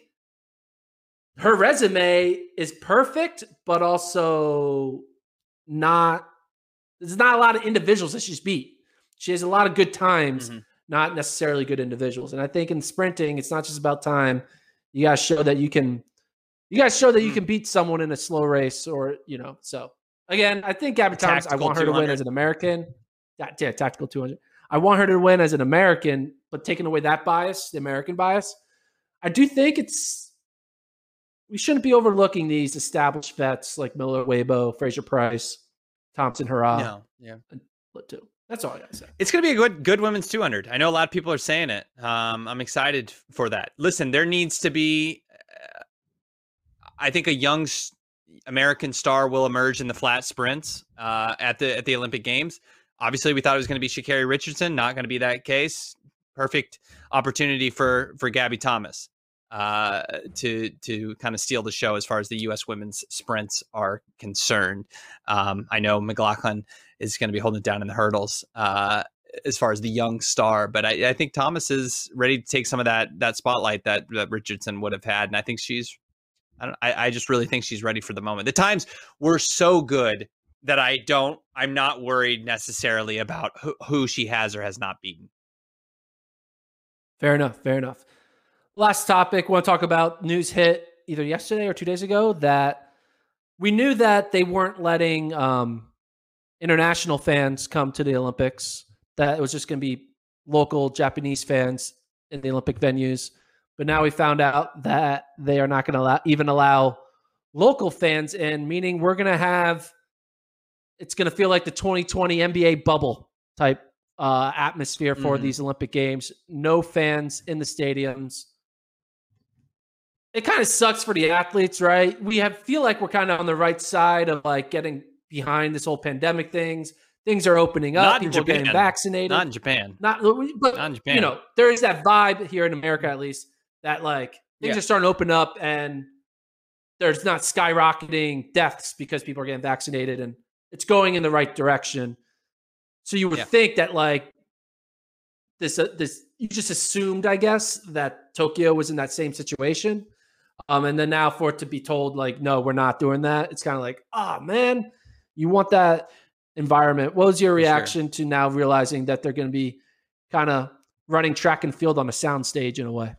her resume is perfect, but also not. There's not a lot of individuals that she's beat. She has a lot of good times, mm-hmm. not necessarily good individuals. And I think in sprinting, it's not just about time. You guys show that you can, you guys show that you can beat someone in a slow race or, you know, so again, I think Gabby Thomas, I want her to win as an American. Yeah, yeah, tactical two hundred. I want her to win as an American, but taking away that bias, the American bias, I do think it's, we shouldn't be overlooking these established vets like Miller, Weibo, Fraser Price, Thompson, Hurrah. No, yeah. And too. That's all I gotta say. It's going to be a good, good women's two hundred. I know a lot of people are saying it. Um, I'm excited for that. Listen, there needs to be, uh, I think a young American star will emerge in the flat sprints uh, at the at the Olympic Games. Obviously, we thought it was going to be Sha'Carri Richardson. Not going to be that case. Perfect opportunity for for Gabby Thomas uh, to to kind of steal the show as far as the U S women's sprints are concerned. Um, I know McLaughlin is going to be holding it down in the hurdles uh, as far as the young star. But I, I think Thomas is ready to take some of that that spotlight that, that Richardson would have had. And I think she's, I, don't, I, I just really think she's ready for the moment. The times were so good that I don't, I'm not worried necessarily about who, who she has or has not beaten. Fair enough. Fair enough. Last topic, I want to talk about news hit either yesterday or two days ago that we knew that they weren't letting, um, international fans come to the Olympics, that it was just going to be local Japanese fans in the Olympic venues. But now we found out that they are not going to allow, even allow local fans in, meaning we're going to have, it's going to feel like the twenty twenty N B A bubble type uh, atmosphere for mm-hmm. these Olympic Games. No fans in the stadiums. It kind of sucks for the athletes, right? We have feel like we're kind of on the right side of like getting behind this whole pandemic things. Things are opening up. Not in People Japan. are getting vaccinated. Not in Japan. Not, but Not in Japan. You know, there is that vibe here in America, at least, that like things yeah. are starting to open up and there's not skyrocketing deaths because people are getting vaccinated and it's going in the right direction. So you would Yeah. think that like this, uh, this, you just assumed, I guess, that Tokyo was in that same situation. Um, and then now for it to be told like, no, we're not doing that. It's kind of like, oh man, you want that environment. What was your reaction sure. to now realizing that they're going to be kind of running track and field on a sound stage in a way?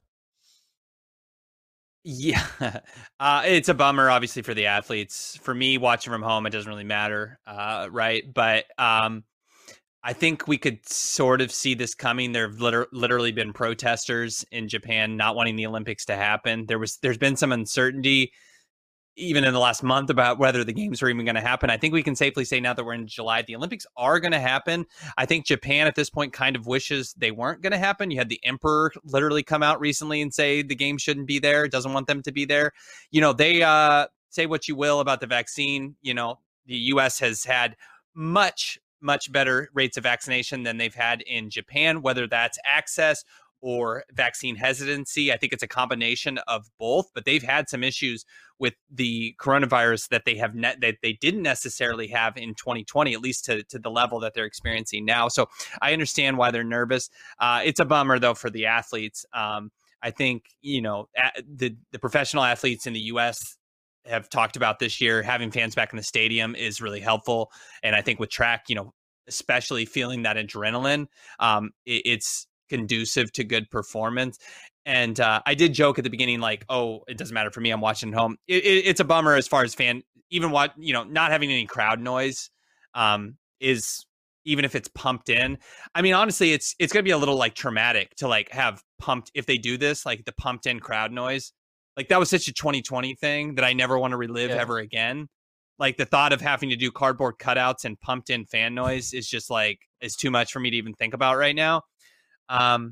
Yeah, uh, it's a bummer, obviously, for the athletes. For me, watching from home, it doesn't really matter, uh, right? But um, I think we could sort of see this coming. There have liter- literally been protesters in Japan not wanting the Olympics to happen. There was, there's been some uncertainty, even in the last month, about whether the games are even going to happen. I think we can safely say now that we're in July, the Olympics are going to happen. I think Japan at this point kind of wishes they weren't going to happen. You had the emperor literally come out recently and say the game shouldn't be there, doesn't want them to be there. You know, they uh, say what you will about the vaccine. You know, the U S has had much, much better rates of vaccination than they've had in Japan, whether that's access or vaccine hesitancy. I think it's a combination of both, but they've had some issues with the coronavirus that they have net that they didn't necessarily have in twenty twenty, at least to, to the level that they're experiencing now. So I understand why they're nervous. Uh, it's a bummer though for the athletes. Um, I think, you know, the, the professional athletes in the U S have talked about this year, having fans back in the stadium is really helpful. And I think with track, you know, especially feeling that adrenaline, um, it, it's conducive to good performance. And uh, I did joke at the beginning, like, oh, it doesn't matter for me, I'm watching at home. It, it, it's a bummer as far as fan, even what, you know, not having any crowd noise um, is, even if it's pumped in. I mean, honestly, it's it's going to be a little like traumatic to like have pumped, if they do this, like the pumped in crowd noise. Like that was such a twenty twenty thing that I never want to relive yeah. ever again. Like the thought of having to do cardboard cutouts and pumped in fan noise is just like, is too much for me to even think about right now. Um,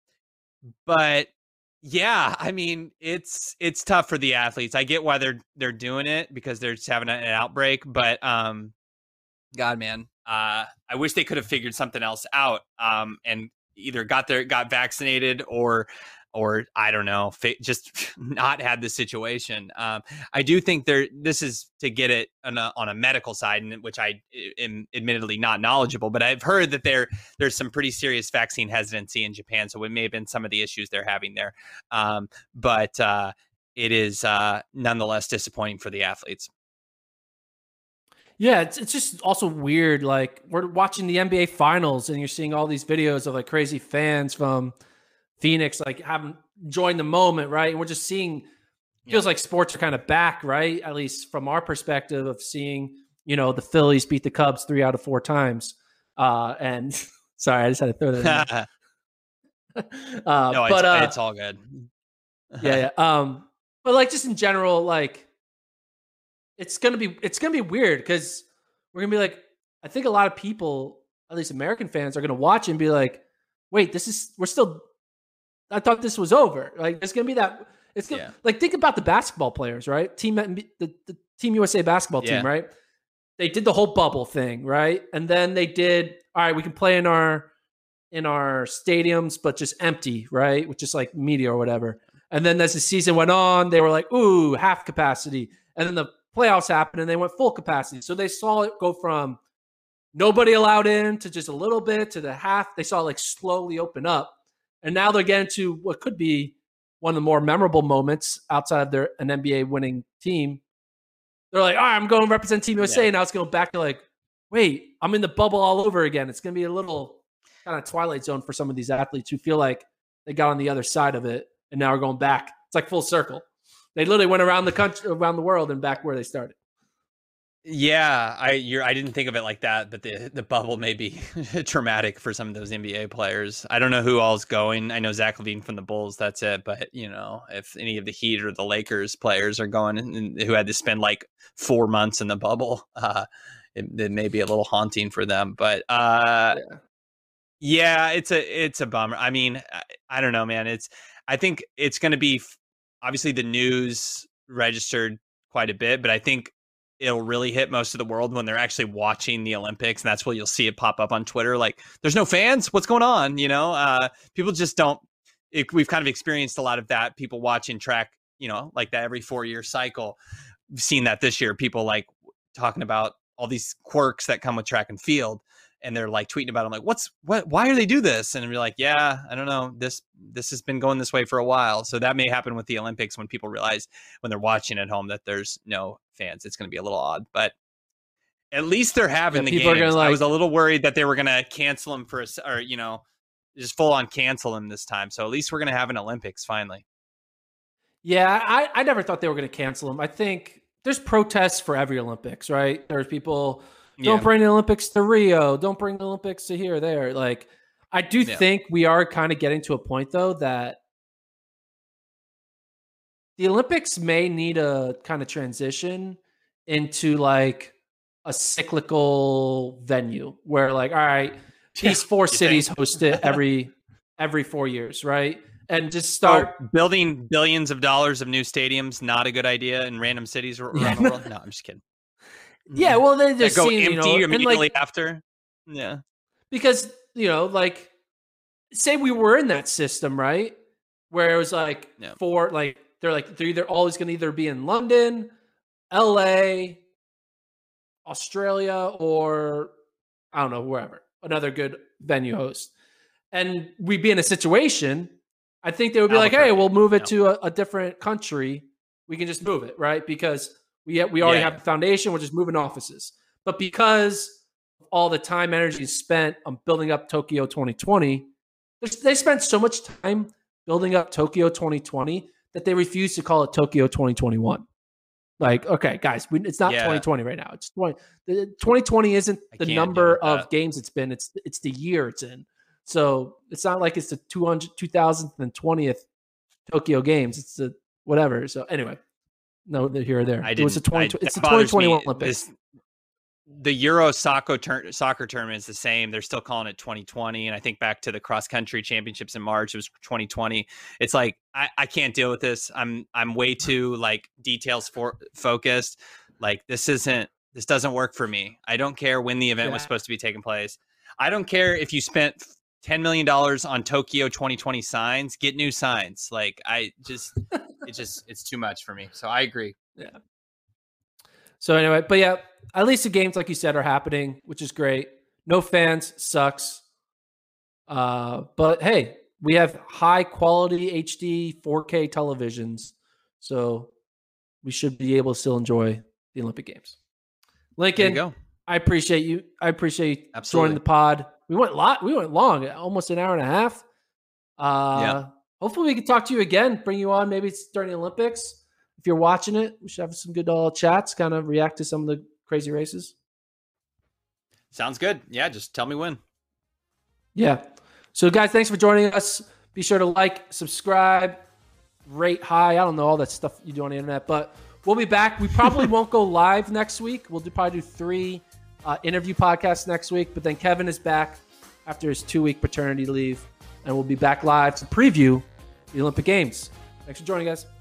but yeah, I mean, it's, it's tough for the athletes. I get why they're, they're doing it because they're just having an outbreak, but, um, God, man, uh, I wish they could have figured something else out, um, and either got their, got vaccinated or, or I don't know, fa- just not had the situation. Um, I do think there, this is to get it on a, on a medical side, in which I am admittedly not knowledgeable, but I've heard that there, there's some pretty serious vaccine hesitancy in Japan. So it may have been some of the issues they're having there. Um, but uh, it is uh, nonetheless disappointing for the athletes. Yeah, it's it's just also weird. Like we're watching the N B A finals and you're seeing all these videos of like crazy fans from Phoenix, like having enjoying the moment, right? And we're just seeing, feels yeah. like sports are kind of back, right? At least from our perspective of seeing, you know, the Phillies beat the Cubs three out of four times. Uh, and sorry, I just had to throw that in. uh, no, but it's, uh, it's all good. yeah, yeah. Um, but like just in general, like it's gonna be it's gonna be weird because we're gonna be like, I think a lot of people, at least American fans, are gonna watch and be like, wait, this is we're still. I thought this was over. Like, it's gonna be that. It's gonna, yeah. like think about the basketball players, right? Team the, the Team U S A basketball team, yeah. right? They did the whole bubble thing, right? And then they did. All right, we can play in our in our stadiums, but just empty, right? With just like media or whatever. And then as the season went on, they were like, ooh, half capacity. And then the playoffs happened, and they went full capacity. So they saw it go from nobody allowed in to just a little bit to the half. They saw it like slowly open up. And now they're getting to what could be one of the more memorable moments outside of their an N B A winning team. They're like, all right, I'm going to represent Team U S A. Yeah. Now it's going back to like, wait, I'm in the bubble all over again. It's going to be a little kind of Twilight Zone for some of these athletes who feel like they got on the other side of it and now are going back. It's like full circle. They literally went around the country, around the world and back where they started. Yeah, I you're I didn't think of it like that, but the the bubble may be traumatic for some of those N B A players. I don't know who all's going. I know Zach LaVine from the Bulls, that's it. But you know, if any of the Heat or the Lakers players are going and who had to spend like four months in the bubble, uh, it, it may be a little haunting for them. But uh, yeah. yeah, it's a it's a bummer. I mean, I, I don't know, man. It's I think it's going to be obviously the news registered quite a bit, but I think it'll really hit most of the world when they're actually watching the Olympics. And that's where you'll see it pop up on Twitter. Like, there's no fans. What's going on? You know, uh, people just don't, it, we've kind of experienced a lot of that. People watching track, you know, like that every four year cycle. We've seen that this year. People like talking about all these quirks that come with track and field. And they're like tweeting about it. I'm like, what's what? Why are they do this? And we're like, yeah, I don't know. This this has been going this way for a while. So that may happen with the Olympics when people realize when they're watching at home that there's no fans. It's going to be a little odd, but at least they're having yeah, the games. Like, I was a little worried that they were going to cancel them for, a, or you know, just full on cancel them this time. So at least we're going to have an Olympics finally. Yeah, I I never thought they were going to cancel them. I think there's protests for every Olympics, right? There's people. Don't yeah. bring the Olympics to Rio. Don't bring the Olympics to here or there. Like, I do yeah. think we are kind of getting to a point, though, that the Olympics may need a kind of transition into, like, a cyclical venue where, like, all right, these four cities think? host it every every four years, right? And just start oh, building billions of dollars of new stadiums. Not a good idea in random cities around yeah. the world. No, I'm just kidding. Yeah, well, they just go seen, empty you know, immediately like, after. Yeah, because you know, like, say we were in that system, right, where it was like yeah. four, like they're like they're either always going to either be in London, L A, Australia, or I don't know, wherever, another good venue host, and we'd be in a situation. I think they would be like, hey, we'll move it no. to a, a different country. We can just move it, right, because We we already yeah. have the foundation. We're just moving offices. But because all the time, energy is spent on building up Tokyo twenty twenty, they spent so much time building up Tokyo twenty twenty that they refuse to call it Tokyo twenty twenty-one. Like, okay, guys, we, it's not yeah. twenty twenty right now. It's twenty. The twenty twenty isn't the number of games it's been. It's it's the year it's in. So it's not like it's the two hundred, two thousand twentieth Tokyo Games. It's the whatever. So anyway. No, they're here or there. I it was a twenty. I, it's the twenty twenty-one Olympics. This, the Euro soccer tur- soccer tournament is the same. They're still calling it twenty twenty, and I think back to the cross country championships in March, it was twenty twenty. It's like I, I can't deal with this. I'm I'm way too like details for focused. Like this isn't this doesn't work for me. I don't care when the event yeah. was supposed to be taking place. I don't care if you spent ten million dollars on Tokyo twenty twenty signs. Get new signs. Like I just. It just, it's too much for me. So I agree. Yeah. So anyway, but yeah, at least the games, like you said, are happening, which is great. No fans sucks. Uh, but hey, we have high quality H D four K televisions. So we should be able to still enjoy the Olympic Games. Lincoln, go. I appreciate you. I appreciate you Absolutely. joining the pod. We went lot. We went long, almost an hour and a half. Uh, yeah. Hopefully we can talk to you again, bring you on maybe during the Olympics. If you're watching it, we should have some good uh, chats, kind of react to some of the crazy races. Sounds good. Yeah, just tell me when. Yeah. So, guys, thanks for joining us. Be sure to like, subscribe, rate high. I don't know all that stuff you do on the internet, but we'll be back. We probably won't go live next week. We'll do, probably do three uh, interview podcasts next week, but then Kevin is back after his two-week paternity leave. And we'll be back live to preview the Olympic Games. Thanks for joining, guys.